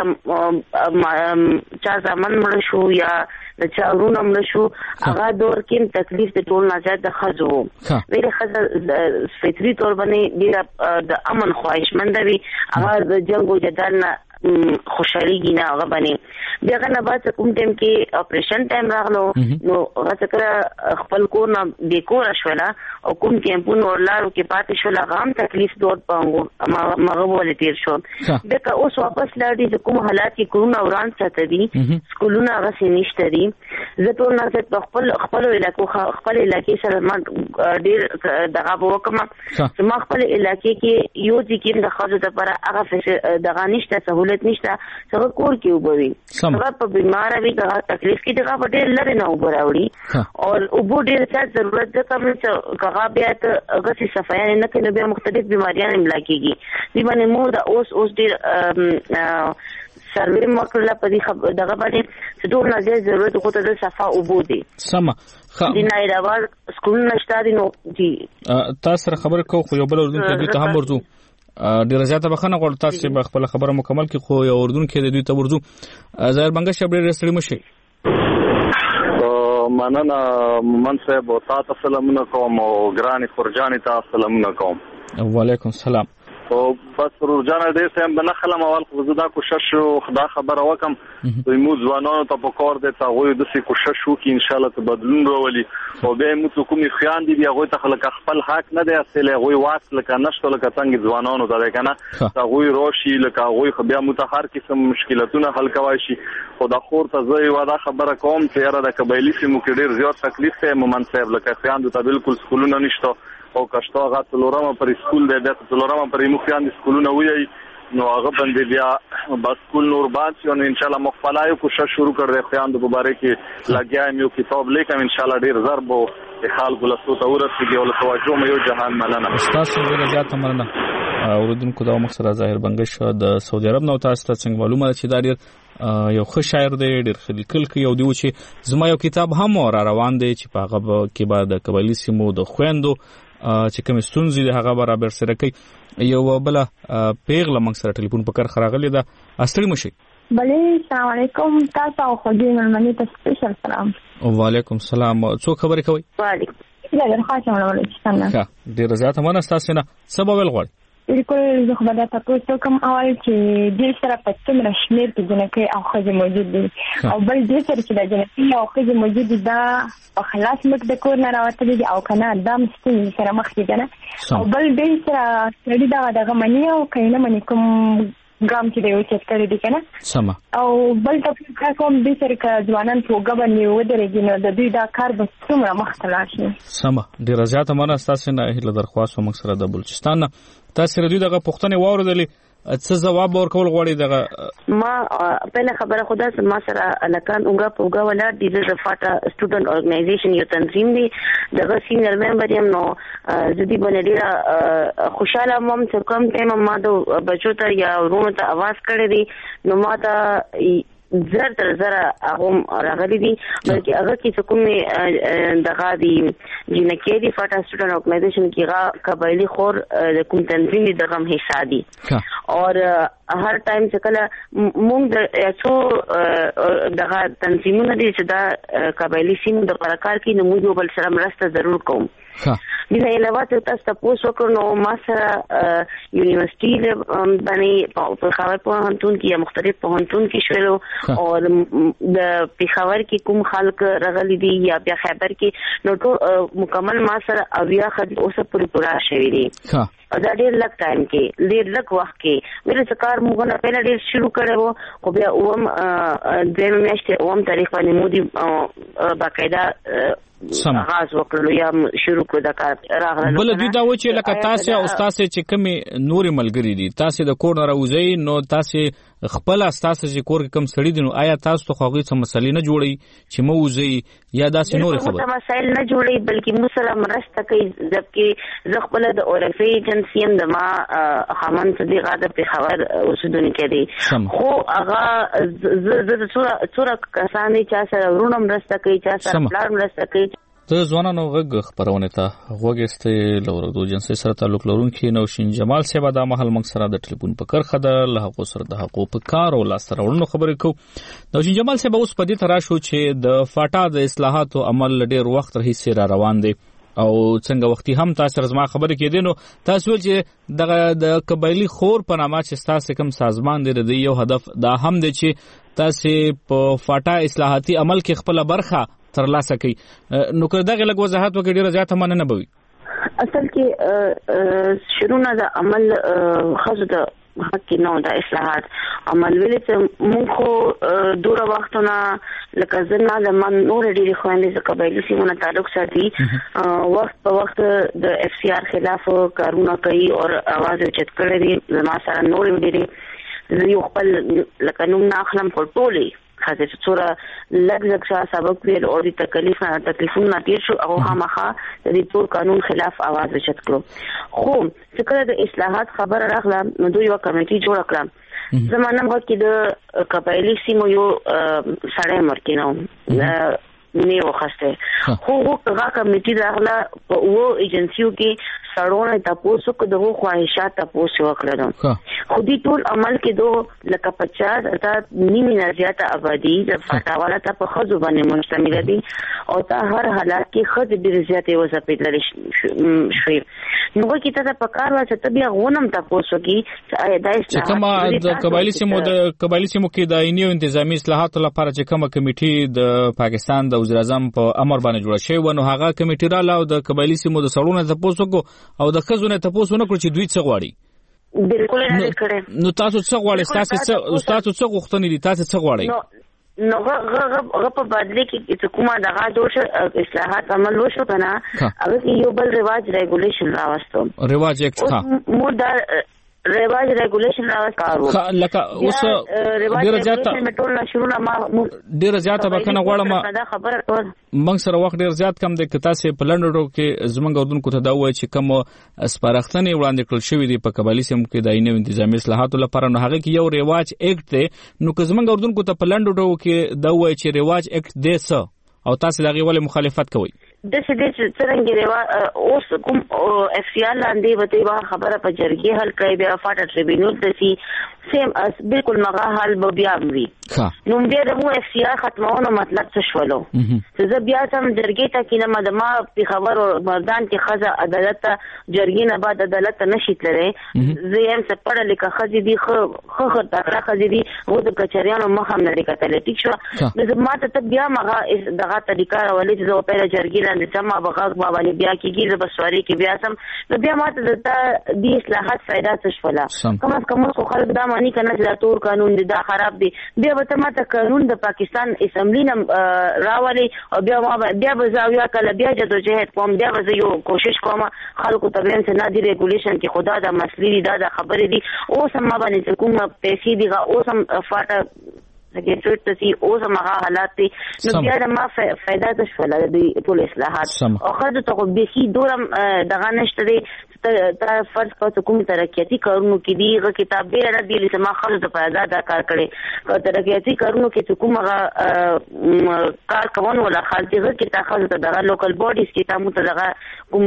S3: کوم چا ځامن مړ شو یا د چا ورونه مړ شو هغه دور کې تکلیف د ټول نه زیات د خزو ویل خزه فطري تور باندې ډیر د امن خواهشمند وي هغه د جنگ او جدال نه خوشالي نه هغه باندې بیا نه بعد کوم ټیم کې اپریشن ټایم راغلو نو هغه څنګه خپل کو نه بیکور شولا او کوم کیمپونو ورلارو کې پاتې شو لغام تکلیف دور پاونګو مغه ولې تیر شو دغه اوس واپس لاړ دي کوم حالات کې کورونا وران ساتي دي سکولونه هغه سنشت دي زه ټول نه خپل علاقو خپل علاقې سره ما ډیر دغه وکم چې ما خپل علاقې کې یو ځکه د خاصه لپاره هغه دغه نشته سہولت نشته څنګه کور کې وبوي هغه په بیمار وي دا تکلیف کې دغه ډېر لري نه وبراوړي او وبو ډېر څه ضرورت ده کوم چې هغه بیا ته هغه څه صفایي نه کوي بیا مختلف بیماریاں املا کېږي دی باندې مو دا اوس ډېر سروې مکرله په دې دغه باندې ټول نه زیات ضرورت خو ته د صفا وبو دي
S24: سم
S3: د نایراوال سکول نشته دي نو جی
S24: تاسو خبر کو خو یو بل اردن کې ته هم ورته ډیر زیاته بخښنه غواړم تاسو به خپل خبره مکمل کړئ خو یو اردن کې د دوی ته ورځو ظاهر بنګ شپ ډیر ستړي مشي
S9: مننه من صاحب او تاسو سلامونه کوم او ګرانی خورجانی تاسو سلامونه کوم
S24: وعلیکم السلام
S9: او بس ورجانه دې سم بنه خلم اول خو زدا کوشش خدا خبر وکم دوی مو ځوانانو ته په کار دي تاغوی د سې کوشش وکي ان شاء الله ته بدلون راولي او به مو کومي خیان دي هغه ته خلک خپل حق نه دی اصله هغه واس لکه نشته لکه څنګه ځوانانو ته کنه تاغوی روشي لکه هغه خو بیا متحر قسم مشکلاتونه حل کوي شي خدا خور ته زوی واده خبره کوم چې یاره د قبایلی سیمو کې ډیر زیات تکلیف ته مومن صاحب لکه خیان ته بالکل سکولونه نشته او کشته هغه تلورمه پر سکول دی د تلورمه پر مخیان سکولونه وی نو هغه باندې بیا بس سکول نور باد شو نو ان شاء الله مخفلای کوشش شروع کړل خیان د مبارک لګیا یو کتاب لیکم ان شاء الله ډیر ضرب او حال ګلسو ته ورسېږي او توجه مې یو جهان مننه
S24: تاسو ډیر زیات مننه اوردونکو دا مخسره ظاهر بنګ شو د سعودي عرب نو تاسو ته څنګه معلومه چې دا ډیر یو ښه شاعر دی ډیر خلیکل کې یو دی چې زما یو کتاب هم را روان دی چې په هغه کې بعد د قبایلی سیمو د خويندو چې کوم ستونزې د هغه برابر سره کوي یو بل پیغله موږ سره ټلیفون په کار خراغلی دا استری مشي
S10: بله السلام علیکم تاسو خو دې ملمنی ته سپیشل سلام
S24: وعلیکم السلام څو خبرې کوي
S10: وعلیکم السلام خاصه ولې
S24: څنګه ډیر زیات مننه تاسو نه سبب ول غواړي
S10: بالکل زه خبره تاسو کوم اول چې دې سره په څومره شمیر کې جنکې او خځې موجود دي او بل دې سره چې د جنکې او خځې موجود دي دا په خلاص مک د کور نه راوتلي دي او کنه دا مستوي سره مخ دي کنه او بل دې سره سړي دغه منی او کینه منی کوم ګام چې دی او چې کړی دي کنه
S24: سم
S10: او بل ټاپک کوم دې سره ک ځوانان توګه باندې ودرېږي نو د دوی دا کار به څومره مخ ته لاړ شي
S24: سم ډیر زیات مننه تاسو نه هیله درخواست ومک سره د بلوچستان تاسو ردوی دغه پښتنې واوردلې څه جواب ورکول غواړي دغه
S3: ما په خبره خدا ما سره الکان اوګه پوګه ولا د فاټا سټوډنټ اورګنایزیشن یو تنظیم دی دغه سینیئر ممبر یم نو زدي بنډیرا خوشاله مم څه کوم ټیم ما د بچو ته یا ورونو ته आवाज کړی دی نو ما ته زر تر زره هغه راغلي دي بلکې هغه کې کوم دغه دی جنکې دی فاټا سټوډنټ اورګنایزیشن کې قبایلی خور د کوم تنظیم دغه حصہ دي اور هر ټایم چې کله مونږ د څو دغه تنظیمونه دي چې دا قبایلی سیمو د پرکار کې نمو بل سره مرسته ضرور کوم دغه علاوه تاسو تاسو وکړو ما سره یونیورسيټي باندې په خبر په هنتون کې مختلف په هنتون کې شولو او د پیښور کې کوم خلک رغلي دي یا بیا خیبر کې نو ټول مکمل ما سره اویا خد اوسه پورا شوی دي دا ډیر لږ ټایم کې ډیر لږ وخت کې مې څکار موږ نه پهله ډیر شروع کړو خو بیا اوم د میاشتې اوم تاریخ باندې مودي باقاعده آغاز وکړو یا شروع کړو دا کار راغله
S24: بل دوی دا و چې لکه تاسو او تاسو چې کوم نور ملګری دي تاسو د کور نه راوځي نو تاسو خپل تاسو چې کور کې کم سړی دي نو آیا تاسو ته خوږی څه مسلې نه جوړي چې موځي یا داسې نور خبره
S3: مسائل نه جوړي بلکې موږ سره مرسته کوي ځکه زه خپل د اورفي ایجنسی هم د ما خامن صدیقه د پیښور اوسیدونکو دي خو هغه زه څوره کسانې چې سره ورونه مرسته کوي چې سره پلان مرسته کوي
S24: د ځوانانو غږ خبرونه ته غوږستې لوردو جنسي سره تعلق لرونکي نوشین جمال صاحب د محل موږ سره د ټلیفون په کرخه د له سره د حقوق په کار او لاس راوړنو خبرې کو نوشین جمال صاحب اوس په دې ترا شو چې د فاټا د اصلاحاتو عمل ډیر وخت راهیسې را روان دی او څنګه وختي هم تاسو زما خبره کې دي نو تاسو چې د قبایلی خور په نامه چې تاسو کوم سازمان دی د یو هدف دا هم دی چې تاسو په فاټا اصلاحاتي عمل کې خپل برخه ترلاسه کوي نو که دغه لږ وضاحت وکړي ډیره زیاته مننه بوي
S3: اصل کې شروع نه د عمل خاصه د حق کې نو د اصلاحات عمل ویلې چې موږ خو دوره وختونه لکه زنه د من نور ډیری خويندې چې قبایلی سیمه تعلق ساتي وخت په وخت د اف سی آر خلاف کارونه کوي او आवाज اوچت کړي دي زما سره نور ډیری یو خپل لکه نوم نه اخلم په ټولي خاصه چې څوره لږ سبق ویل او د تکلیفونه تیر شو او خامخا د دې ټول قانون خلاف आवाज اوچت کړو خو چې کله د اصلاحات خبر راغله نو دوی یو کمیټي جوړ کړه زمانه وخت کې د قبایلی سیمو یو سړی مرکینو نه وخته خو هغه کمیټي راغله په وو ایجنسیو کې سړونه تاسو کو دغه خواهشات تاسو وکړل خو دې ټول عمل کې دوه لکه 50 تا نیمه نه زیاته آبادی د فاتواله ته په خزو باندې مشتمل دي او تا هر حالات کې خز ډیر زیاتې وسپېد لري شوي نو کې ته په کار واسه ته بیا غونم تاسو کې چې دا
S24: چې کومه د قبایلی سیمو کې د عیني او انتظامی اصلاحاتو لپاره چې کومه کمیټه د پاکستان د وزیر اعظم په امر باندې جوړه شوی و نو هغه کمیټه را لاو د قبایلی سیمو د سړونو تاسو کو او د خزونه تاسو نه کړ چې دوی څه غواړي
S3: بالکل نه کړي
S24: نو تاسو څه غواړئ تاسو څه غوښتنې دي تاسو څه غواړئ
S3: نو غ په بدله کې چې کومه دغه دوه اصلاحات عمل وشو کنه هغه یو بل رواج ریګولیشن راوستو
S24: رواج اکټ
S3: مو دا رواج ریګولیشن راوستو
S24: لکه اوس ډیر زیاته بکنه غواړم
S3: دا خبره ټول
S24: موږ سره وخت ډیر زیات کم دی که تاسو په لندن کې زمونږ اردوونکو ته دا وایي چې کوم سپارښتنې وړاندې کړل شوې دي په قبایلی سیمو کې د عیني انتظامی اصلاحاتو لپاره نو هغه کې یو رواج اکټ دی نو که زمونږ اردوونکو ته په لندن کې دا وایي چې رواج اکټ دی څه او تاسو دغه ولې مخالفت کوئ
S3: د څه څنګه اوس کوم اف سی آر لاندې وته خبره په جرګې حل کړي بیا فاټ ټریبیونل ته سي سیم بالکل مغه حل به بیا وي نو بیا د مو اف سی آر ختمونو مطلب څه شولو چې بیا سم جرګې ته کینه ما په خبرو مردان کې خزه عدالت جرګې نه بعد عدالت نشي تللی زم څه پړه لیکه خزي دي خو تکړه خزي دي وو د کچریانو مخ هم نه لیکل ټیک شو نو ما ته بیا مغه دغه طریقه ولې چې په جرګې لاندې سم بغاغ باندې بیا کېږي د بسواري کې بیا سم نو بیا ما ته د اصلاحات فائدہ څه شولا کوم از کوم خو خلک دا معنی کنه چې تور قانون دی دا خراب دی بیا به ته ماته قانون د پاکستان اسمبلی نم راولي او بیا به زاویا کله بیا جدوجہد کوم بیا به یو کوشش کوم خلکو ته بیم چې نه دی ریګولیشن کې خدا د مسلې دا د خبرې دي او سم ما باندې کوم پیسې دي او سم فاټه لکه څه ته او سمغه حالات دي نو بیا د ما فائدہ څه شول د ټول اصلاحات او خاطر ته به سي دورم دغه نشته دي تا فرض کو کوم ترقیاتی کارونو کې دیغه کتاب ډیر نه دی چې ما خلک ته پیدا دا کار کړي ترقیاتی کارونو کې کومه کار کوون ولا خالصه کې تا خلک ته دغه لوکل باډیز کې تا متدغه کوم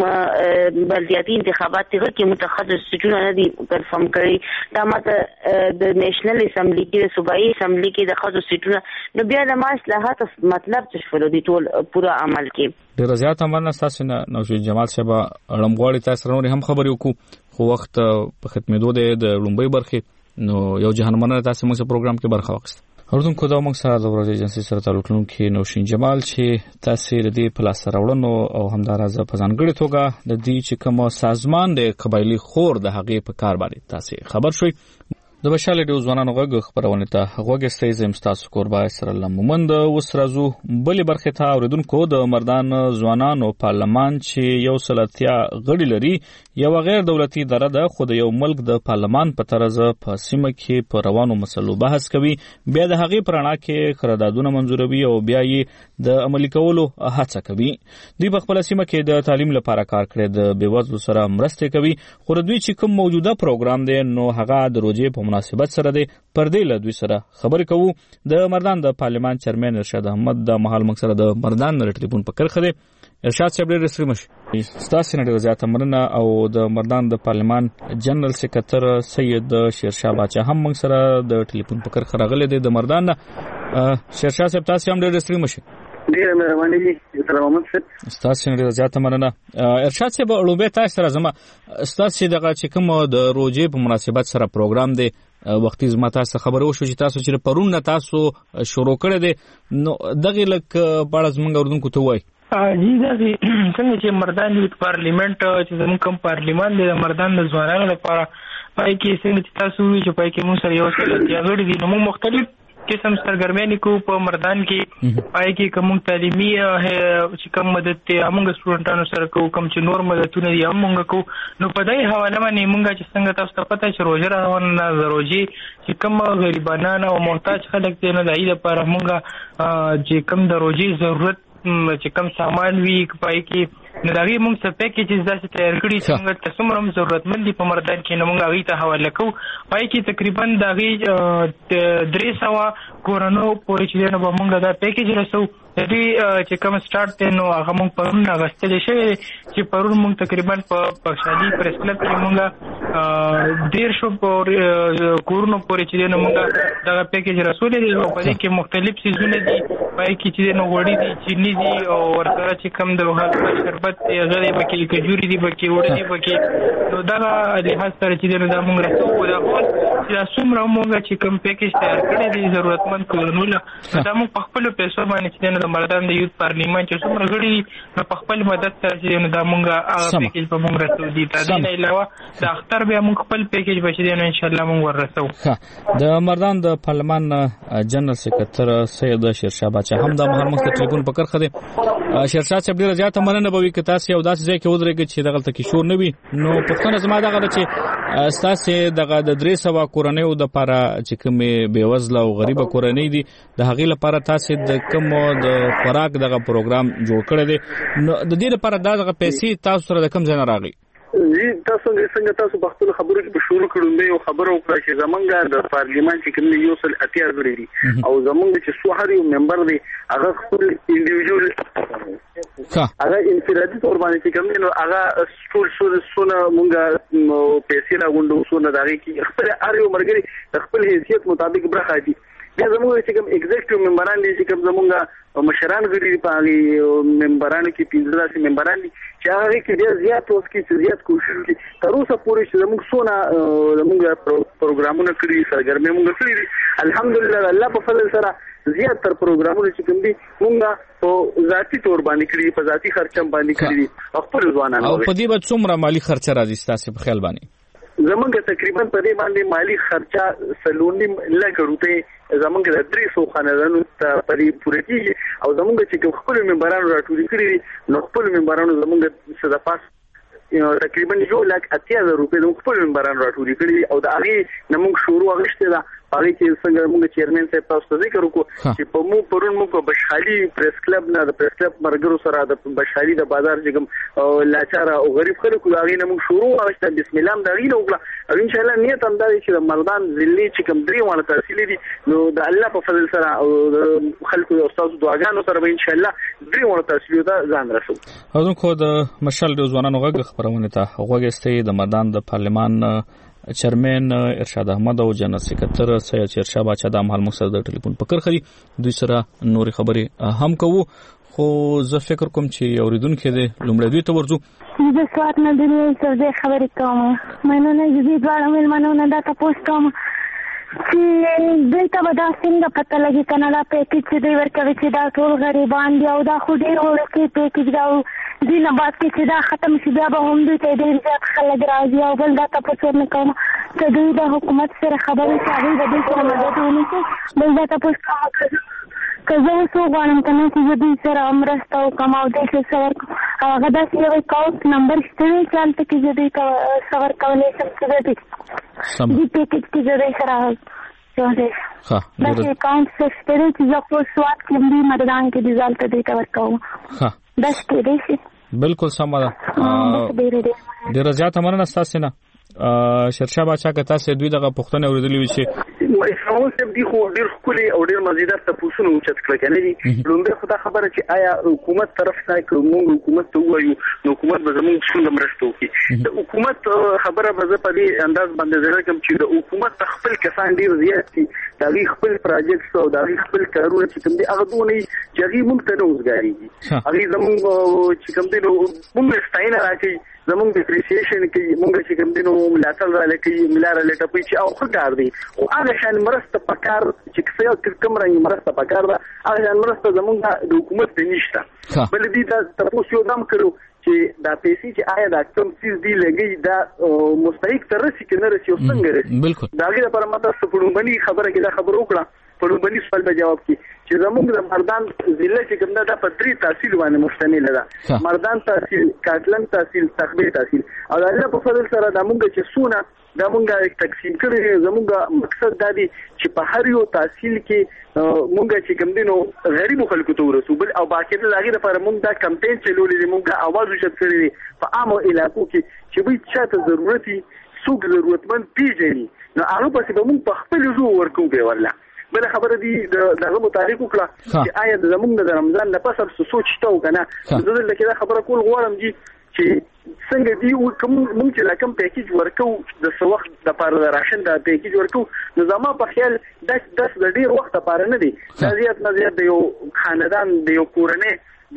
S3: بلدیاتي انتخابات ته کې متخصص سټونه نه دي پرفارم کړي دا ماته د نېشنل اسمبلی کې صوبایي اسمبلی کې د خصوصي سټونه نو بیا د ماصلحات مطلب څه شول دي ټول پورا عمل کې
S24: ډیر زیات امر نه تاسو نه نوشي جمال صاحب لمغوړی تاسو نور هم خبرې وکړو خو وخت په ختمېدو دی د لومبۍ برخې نو یو جهنمنه تاسو موږ پروګرام کې برخه واخیسته اردوونکو دا موږ سره د ورځې ایجنسی سره تعلق لرونکي نوشین جمال چې تاسو د دې په لاس راوړنو او همدارازه په ځانګړي توګه د دې چې کوم سازمان د قبایلی خور د هغې په کار باندې تاسو خبر شوي د بشاله ډیو ځوانانو غږ خبرونه ته غوږ زم تاسو قربا سره لمومند اوس راځو بلې برخه ته اوریدونکو د مردان ځوانانو پارلمان چې یو سلطیا غړي لري یو غیر دولتي اداره ده خو د یو ملک د پارلمان په طرز په سیمه کې په روانو مسلو بحث کوي بیا د هغې پرانا کې قراردادونه منزوروي او بیا یې د عملي کولو هڅه کوي دوی په خپل سیمه کې د تعلیم لپاره کار کړی د بیوزلو سره مرسته کوي خو دوی چې کوم موجوده پروګرام دی نو هغه د روزې په مناسبت سره دی پردې له دوی سره خبرې کوو د مردان د پارلمان چیرمن ارشاد احمد د مهال موږ سره د مردان د ټلیفون په کرخه دی ارشاد صاحب ډېر ستړي مشه ستاسو نه ډېر زیاته مننه او د مردان د پارلمان جنرال سکرټر سید شیرشاه باچا هم موږ سره د ټلیفون په کرخه راغلی دی د مردان شیرشاه صاحب تاسو هم ډېر ستړي مشه
S11: ډیر مهرباني دي سلامات صاحب
S24: ستاسو نه زیاته مننه ارشاد صاحب لوبه تاسو سره زما ستاسو دغه چې کوم د روزې په مناسبت سره پروګرام دی وختي زما تاسو خبرو شو چې تاسو چې پرون نه تاسو شروع کړی دی نو دغه لک پاړه زمونږ اردوونکو ته وای
S12: جی دا څنګه چې مردان یوت پارلیمنت چې زموږ کوم پارلیمان دی مردان د ځوانانو لپاره پای کې څنګه چې تاسو وی چې پای کې موږ سره یو څه یاغړي دي نو مختلف قسم سرګرمۍ کو په مردان کې پای کې کوم تعلیمي چې کوم مدد ته موږ سټوډنټانو سره کوم چې نور مددونه دي موږ کو نو په دای حواله باندې موږ چې څنګه تاسو ته پته چې روزه راوړنه ضروري چې کوم غریبانان او محتاج خلک دي نه دای لپاره موږ چې کوم د روزي ضرورت چې کوم سامان وی پای کې نو دا وی موږ څه پیکیجز داسې تیار کړی چې موږ ته څومره ضرورتمند دي په مردان کې نو موږ هغه ته حواله کوو پای کې تقریبا دا وی 300 کورونو پورې چې نو موږ دا پیکیج رسو د دې چې کوم سٹارټ دی نو هغه موږ پرون غوښتل شوی چې پرون موږ تقریبا په پښالي پریس کلب کې موږ ډیر شو کورونو پورې چې نو موږ دا پیکیج رسول دي او په دې کې مختلف سيزونه دي پای کې چې نو وړي دي چینی دي او ورسره چې کوم د روحاني شربت غړي بکې کجوري دي بکې وړي دي بکې نو دا د هڅه سره چې نو دا موږ رسو دا چې څومره موږ چې کوم پیکیج تیار کړی دي ضرورتمند کورونو له دا موږ په خپل پیسو باندې چې د مردان د یوت پارلیمان چې څومره غړي نو په خپل مدد سره چې دا موږ هغه پیکیج په موږ رسو دي دا نه علاوه د اختر بیا موږ خپل پیکیج بچی نو ان شاء الله موږ ورسو
S24: د مردان د پارلمان جنرال سکرټر سید شیرشاه باچا هم د مهر مخ ټلیفون پکړ خده شیرشاه صاحب ډیره زیاته مننه به وي که تاسو یو داسې ځای کې ودرېږئ چې دغه کې شور نه وي نو پښتنه زما دغه چې تاسو دغه د 300 کورنیو د لپاره چې کومه بیوزله او غریبه کورنۍ دي د هغې لپاره تاسو د کوم د خوراک دغه پروګرام جوړ کړی دی نو د دې لپاره دغه پیسې تاسو سره د کوم ځای نه راغلي
S6: تاسو څنګه په خپل خبرو کې په شروع کړو مې یو خبره وکړه چې زمونږ د پارلیمان چې کوم یو سل اتیا غړي دي او زمونږ چې سوهر یو ممبر دی هغه خپل انډیویډوال هغه انفرادي تور باندې چې کوم نو هغه ټول سونه مونږه پیسې راغونډو سونه دغه کې خپل اړیو مرګري خپل حیثیت مطابق برخه دي بیا زموږ چې کوم ایگزیکټیو ممبران دي چې کوم زموږ مشران غړي په هغه ممبرانو کې 15 ممبران دي چې هغه کې ډېر زیات اوس کې زیات کوشش کوي تر اوسه پورې چې زموږ سونه زموږ پروګرامونه کړی سرګرمي موږ کړی دي الحمدلله الله په فضل سره زیات تر پروګرامونه چې کوم دي موږ په ذاتی تور باندې کړی په ذاتی خرچم باندې کړی دي خپل ځوانانو
S24: او په دې به څومره مالی خرچه راځي تاسو په خیال باندې
S6: زمونږ تقریبا په دې باندې مالی خرچه سلونی لکه روپے زمونږ د 300 خاندانونو ته پرې پوره کیږي او زمونږ چې خپل ممبرانو راټول کړي نو خپل ممبرانو زمونږ څه د پاس تقریبا 1,80,000 روپے د خپل ممبرانو راټول کړي او د هغه نمونږ شروع غشته ده هغه چې څنګه موږ چیرمن صاحب تاسو ذکر وکړو چې په مو پرون موږ په بشخالي پریس کلب نه د پریس کلب مرګرو سره د بشخالي د بازار جګم لاچاره او غریب خلکو هغه نه موږ شروع غشته بسم الله دا غینه وکړه او ان شاء الله نیت هم دا چې د مردان ذلی چې کوم درې وانه تحصیل دي نو د الله په فضل سره او خلکو او استاد دعاګانو سره به ان شاء الله درې وانه تحصیل ته ځان رسو
S24: حضرت د مشال د ځوانانو غږ خبرونه ته غوږستې د مردان د پارلمان چیرمن ارشاد احمد او جنرال سکرټر سید شیرشاه باچا د مهال مقصد د ټلیفون پکړ خري دوی سره نوري خبرې هم کوو خو زه فکر کوم چې اوریدونکو دې لومړی دوی ته ورځو
S8: زه سوات نه د دې خبرې کوم مې نه دې دواړه مېلمنو نه دا تاسو کوم چې دوی ته به دا څنګه پته لګي کنه دا پیکیج چې دوی ورکوي چې دا ټول غریبان دي او دا خو ډېر وړوکی پیکیج دا دې نه بعد کې چې دا ختم شي بیا به هم دوی ته ډېر زیات خلک راځي او بل دا تاسو نه کوم چې دوی د حکومت سره خبرې کوي د دې سره مدد ونکړي بل دا تاسو کوم که زه اوس وغواړم کنه چې دوی سره مرسته وکړم او دوی څه ورکړم هغه داسې یو اکاونټ نمبر شته چې هلته کې زه دوی ته څه ورکولی شم چې زه دې پیکیج کې زه دوی سره داسې اکاونټ شته دی چې زه خو سوات کې هم مردان کې دې ځای ته دوی ته ورکوم داسې کېدی شي
S24: بالکل سمه ده ډېره زیاته مننه ستاسو نه شیرشاه باچا که تاسو دوی دغه پوښتنه اوریدلې وي چې
S6: اسلام صاحب دی خو ډیر خولي او ډیر مزیدار تاسو نو چت کړی کنه دي لومبه خدای خبره چې آیا حکومت طرف ته کوم حکومت ته وایو نو حکومت به زموږ څنګه مرسته وکړي د حکومت خبره به په دې انداز باندې زړه کوم چې د حکومت خپل کسان ډیر زیات دي دا خپل پروجیکټ او دا خپل کارونه چې کوم دي هغه دونه چې هغه موږ ته روزګاری دي هغه زموږ چې کوم دي نو موږ ستاینه راکړي زموږ د اپریسیشن کې موږ چې کوم دي نو ملاتړ را لکې ملار لټه پي چې او خدار دي او هغه شان مرسته پکار چې څه کوم رنګ مرسته پکار ده هغه شان مرسته زموږ د حکومت ته نشته بل دې دا تاسو یو دم کړو چې دا پیسې چې آیا دا کوم څه دی لګي دا مستحق تر رسي کې نه رسي او څنګه رسي دا غي لپاره ماته سپړونبني خبره کې دا خبر وکړه پړونبني سوال به جواب کی چې زموږ د مردان ضلع چې کوم دا په 3 تحصیل باندې مشتمل ده مردان تحصیل کاټلن تحصیل تخبیر تحصیل او الله په فضل سره د موږ چې سونه دا مونږه تقسیم کړی زموږ مقصد دا دی چې په هر یو تحصیل کې مونږ چې کوم دینو غریب خلکو ته ورسوبل او باقاعده دغه لپاره مونږ دا کمپاین چلولې دی مونږه आवाज وشت کړی په عامو علاقو کې چې به چاته ضرورتي څوک ضرورتمند پیژني نو هغه پسې به مونږ په خپل ځو ورکو به ورلا
S11: بل خبره دي دغه متعلق وکړه چې آیا زمونږ د رمضان نه پس سوچ شته وکنه زه دلته دا خبره کول غواړم چې څنګه دی کوم مونږ چې کوم پیکیج ورکو د وخت د پاره راشن د پیکیج ورکو نو زما په خیال د ډیر وخت لپاره نه دی زیات د یو خاندان د یو کورنۍ د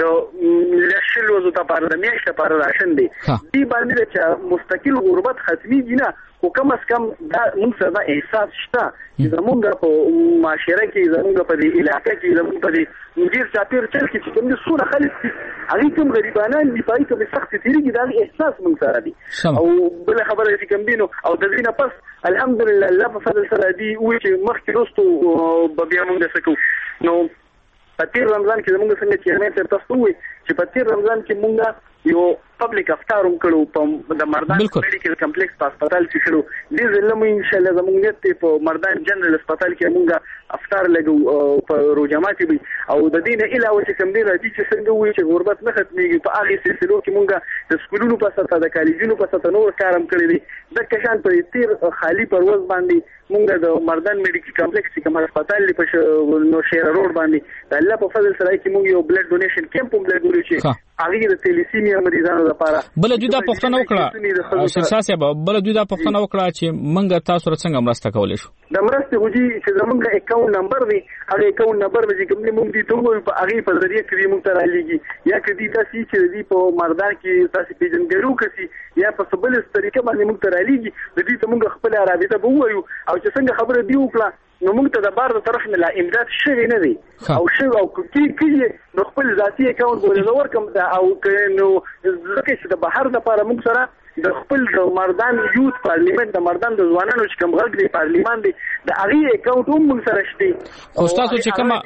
S11: لشل وزو ته پاره د میاشت لپاره راشن دی دی باندې چې مستقل غربت ختمي نه او کم از کم دا موږ سره احساس شته چې زمونږ په معاشره کې زمونږ په علاقې کې زمونږ په مدیر چاپیر چل کې چې کوم څونه خلک هغه کوم غریبانان دی پای کوم سخت تیریږي دا احساس موږ سره دی او بل خبره چې کوم دینو او د دینه پس الحمدلله الله په فضل سره دی او چې مخکې وروسته بیا موږ سکو نو په تیر رمضان کې زموږ څنګه چې نه تر تاسو وي چې په تیر رمضان کې موږ یو پبلک افطار کړو په د مردان میډیکل کمپلیکس په هسپتال کې شروع دې زلمو ان شاء الله زموږ ته په مردان جنرال هسپتال کې موږ افطار لګو په روجمات وي او د دین علاوه چې کوم دی راځي چې څنګه وي چې غربت نه ختميږي په هغه سلسله کې موږ د سکولونو په سطح د کالجونو په سطح نور کارم کړی دی د کشان په تیر خالی پرواز باندې موږ د مردان میډیکل کمپلیکس کې کوم هسپتال په نو شهر روډ باندې د الله په فضل سره کې موږ یو بلډ ډونیشن کیمپ هم لګولو چې هغه د تلیسیمیا مریضانو لپاره
S24: بل دوی دا پوښتنه وکړه شرشاسه بل دوی دا پوښتنه وکړه چې موږ تاسو سره څنګه مرسته کولای شو
S11: د مرسته وږي چې زموږ اکاونټ نمبر دی هغه اکاونټ نمبر چې کوم موږ دي ته په هغه په ذریعہ کې موږ ته رالیږي یا کدي تاسو چې دی په مردان کې تاسو پیژنګلو کسي یا په سبل طریقه باندې موږ ته رالیږي د دې ته موږ خپل رابطه ووایو او چې څنګه خبره دی وکړه نو موږ ته د بار د طرف نه لا امداد شوی نه دی او شو او کی نو خپل ذاتی اکاونټ ولې ورکم او نو ځکه چې د بهر لپاره موږ سره د خپل مردان یوث پارلیمنت د مردان د ځوانانو چې کوم غږ دی پارلیمان دی د هغه اکاونټ هم موږ سره شته
S24: خو تاسو چې کوم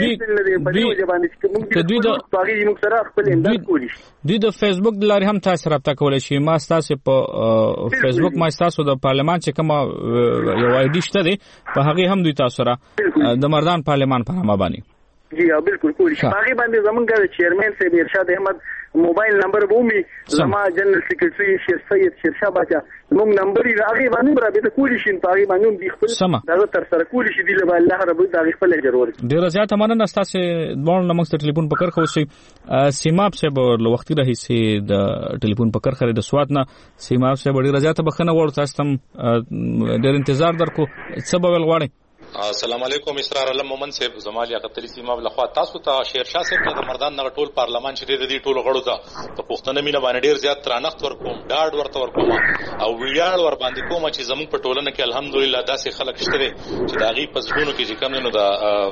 S11: موږ سره خپل امداد کولی
S24: دوی د فیسبوک د لارې هم تاسو رابطه کولای شئ ما تاسو په فیسبوک ما تاسو د پارلیمان چې کوم یو آی ډی شته دی په هغه هم دوی تاسو سره د مردان پارلیمان په نامه باندې
S11: جی بالکل کولی شي هغه باندې زمونږ چیرمن صاحب ارشاد احمد موبایل نمبر بومي زما جنرال سیکریټری شیر سید شیرشاه باچا موږ نمبر یې هغه باندې راځي کولی شي په هغه باندې دی خپل دا تر سره کولی شي دی له الله رب د خپل ضرورت
S24: ډیر زیات مننه تاسو دوه نمبر ټلیفون پکړ خو شي سیماب صاحب له وخت راهي سي د ټلیفون پکړ خري د سواد نه سیماب صاحب ډیر زیات بخنه ورته تاسو ډیر انتظار درکو سبب ولغواړي
S4: السلام علیکم اسرار علم مومن صاحب زمالیا قتلی سیمه لخوا تاسو ته شیرشاه صاحب د مردان نغ ټول پارلمان چې د دې ټول غړو ته په پښتنه مینه باندې ډیر زیات ترانخت ورکوم ډاډ ورته ورکوم او ویاړ ور باندې کوم چې زموږ په ټولنه کې الحمدلله داسې خلک شته چې دا غي پسونو کې چې کم نه د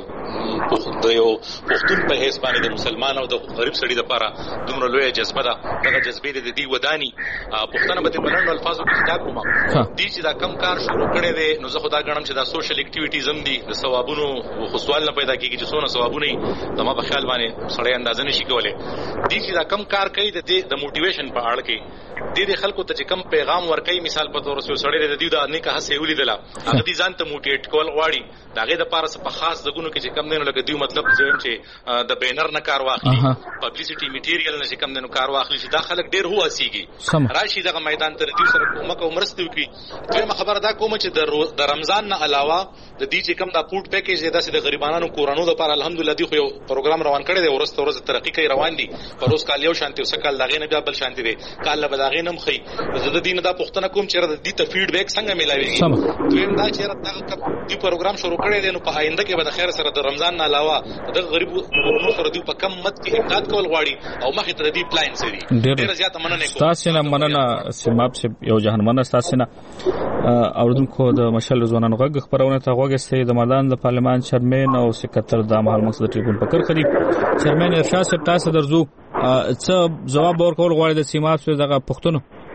S4: یو پښتون په حساب باندې د مسلمان او د غریب سړي لپاره دومره لوی جذبه ده دغه جذبې د دې ودانی پښتنه به په بلند الفاظو کې دا کوم دي چې دا کم کار شروع کړي دي نو زه خدا غنم چې دا سوشل اکټیویټیز دي د ثوابونو خو سوال نه پیدا کیږي چې څونه ثوابونه زما په خیال باندې سړی اندازه نشي کولای دي چې دا کم کار کوي د موټیویشن په اړه کې د خلکو ته چې کم پیغام ورکړي مثال په تور سره سړی د دې د نیکه هڅه ولیدله هغه دي ځان ته موټیویټ کول غواړي داغه د پاره په خاص دغونو کې چې کم نه لګي دی مطلب زم چې د بینر نه کار واخلي پبلسټی میټیریل نه چې کم نه کار واخلي چې دا خلک ډیر هو اسيږي راشي دغه میدان ته رتیو سره کومه مرسته وکړي ته خبره دا کوم چې د رمضان نه علاوه د دې چې کم دا فود پیکیج دی د غریبانو کورونو لپاره الحمدلله دی خو یو پروګرام روان کړی دی ورځ ترقی کوي روان دي پروس کال یو شانتي وسکل دغه نه بیا بل شانتي دی کال له دغه نم خي د دین دا پښتنه کوم چې د دې ته فیډبیک څنګه ملایوي دویم دا چې دغه پروګرام شروع کړی دی نو په آینده کې به د خیر سره د رمضان نه علاوه د غریب کورونو سره دی په کم مت کې امداد کول غواړي او مخې ته دی پلان سری ډیر زیات مننه کوم
S24: تاسو نه مننه سیماب صاحب یو جهنمنه تاسو نه اوردونکو د مشل ځوانانو غږ خبرونه ته غوږی د مردان د پارلمان چیرمن او سکرټر د مهال مقصد ټریبون پکړ خري چیرمن ارشاد صاحب تاسو درځو څه جواب ورکول غواړي د سیماب صاحب دغه پښتون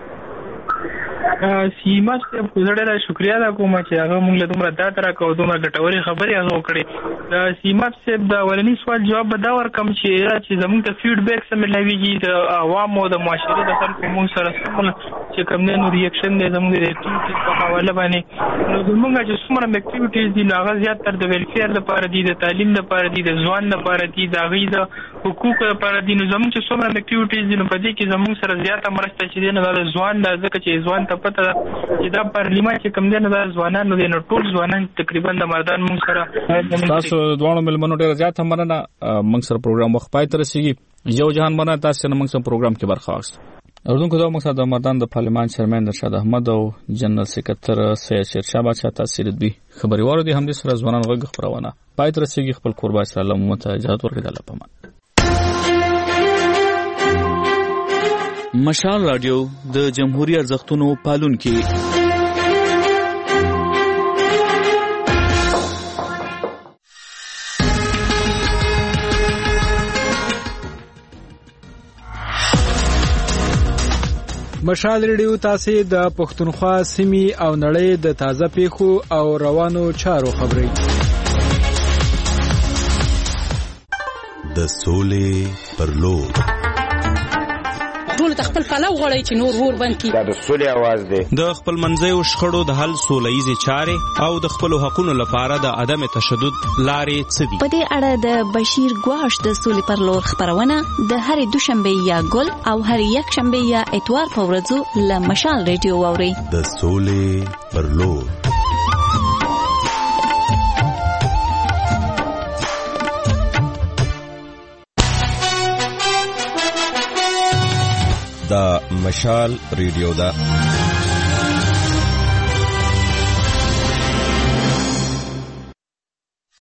S12: سیما صاحب ډېر شکریا دا کوم چې هغه موږ له دومره دا تر کو دومره ګټوري خبرې هغه وکړي سیما صاحب دا ولني سوال جواب به دا ورکم چې زموږ ته فیډبیک سم لويږي د عوامو د معاشري د خلکو موږ سره چې کوم نه ریاکشن دي زموږ د اکټیویټیز په حواله باندې نو زموږ چې څومره اکټیویټیز دي هغه زیات تر د ویلفیر لپاره دي د تعلیم لپاره دي د ځوان لپاره دي د غي د حقوق لپاره دي نو زموږ چې څومره اکټیویټیز دي نو په دې کې زموږ سره زیاته مرسته چې دي نه د ځوان د ځکه چې ځوان ته پته ماته چې دا پارلیمان چې کوم دی نه د ځوانانو دی نو ټول ځوانان تقریبا د مردان موږ سره
S24: تاسو دوه ملمنو ډیر زیات هم مننه موږ سره پروګرام وخت پای ته رسیږي یو جهان مننه تاسو نه موږ سره پروګرام کې برخه واخیسته اردوونکو دا موږ د مردان د پارلیمان چیرمن رشاد احمد او جنرال سکرټر سید شیرشاه بادشاه تاثیر دوی خبري واره دي هم د سره ځوانان غږ خبرونه پای ته رسیږي خپل قربان سره الله مت اجازه ورکړي الله پامان مشال رادیو د جمهوریت ارزښتونو پالونکي
S13: مشال ریډیو تاسو د پښتونخوا سیمې او نړۍ د تازه پیښو او روانو چارو خبري
S19: د سولې پر لور
S14: ټول خپل پلو غړي چې نور ور باندې
S15: دا د سولې आवाज دی
S16: د خپل منځي شخړو د حل سولېزي چارې او د خپل حقوقو لپاره د عدم تشدد لارې څدي
S25: په دې اړه د بشیر ګواش د سولې پر لور خبرونه د هرې دوشنبه یا ګل او هرې یک شنبه یا اتوار په ورځو له مشال ریډیو واوري
S19: د سولې پر لور دا مشال ریډیو دا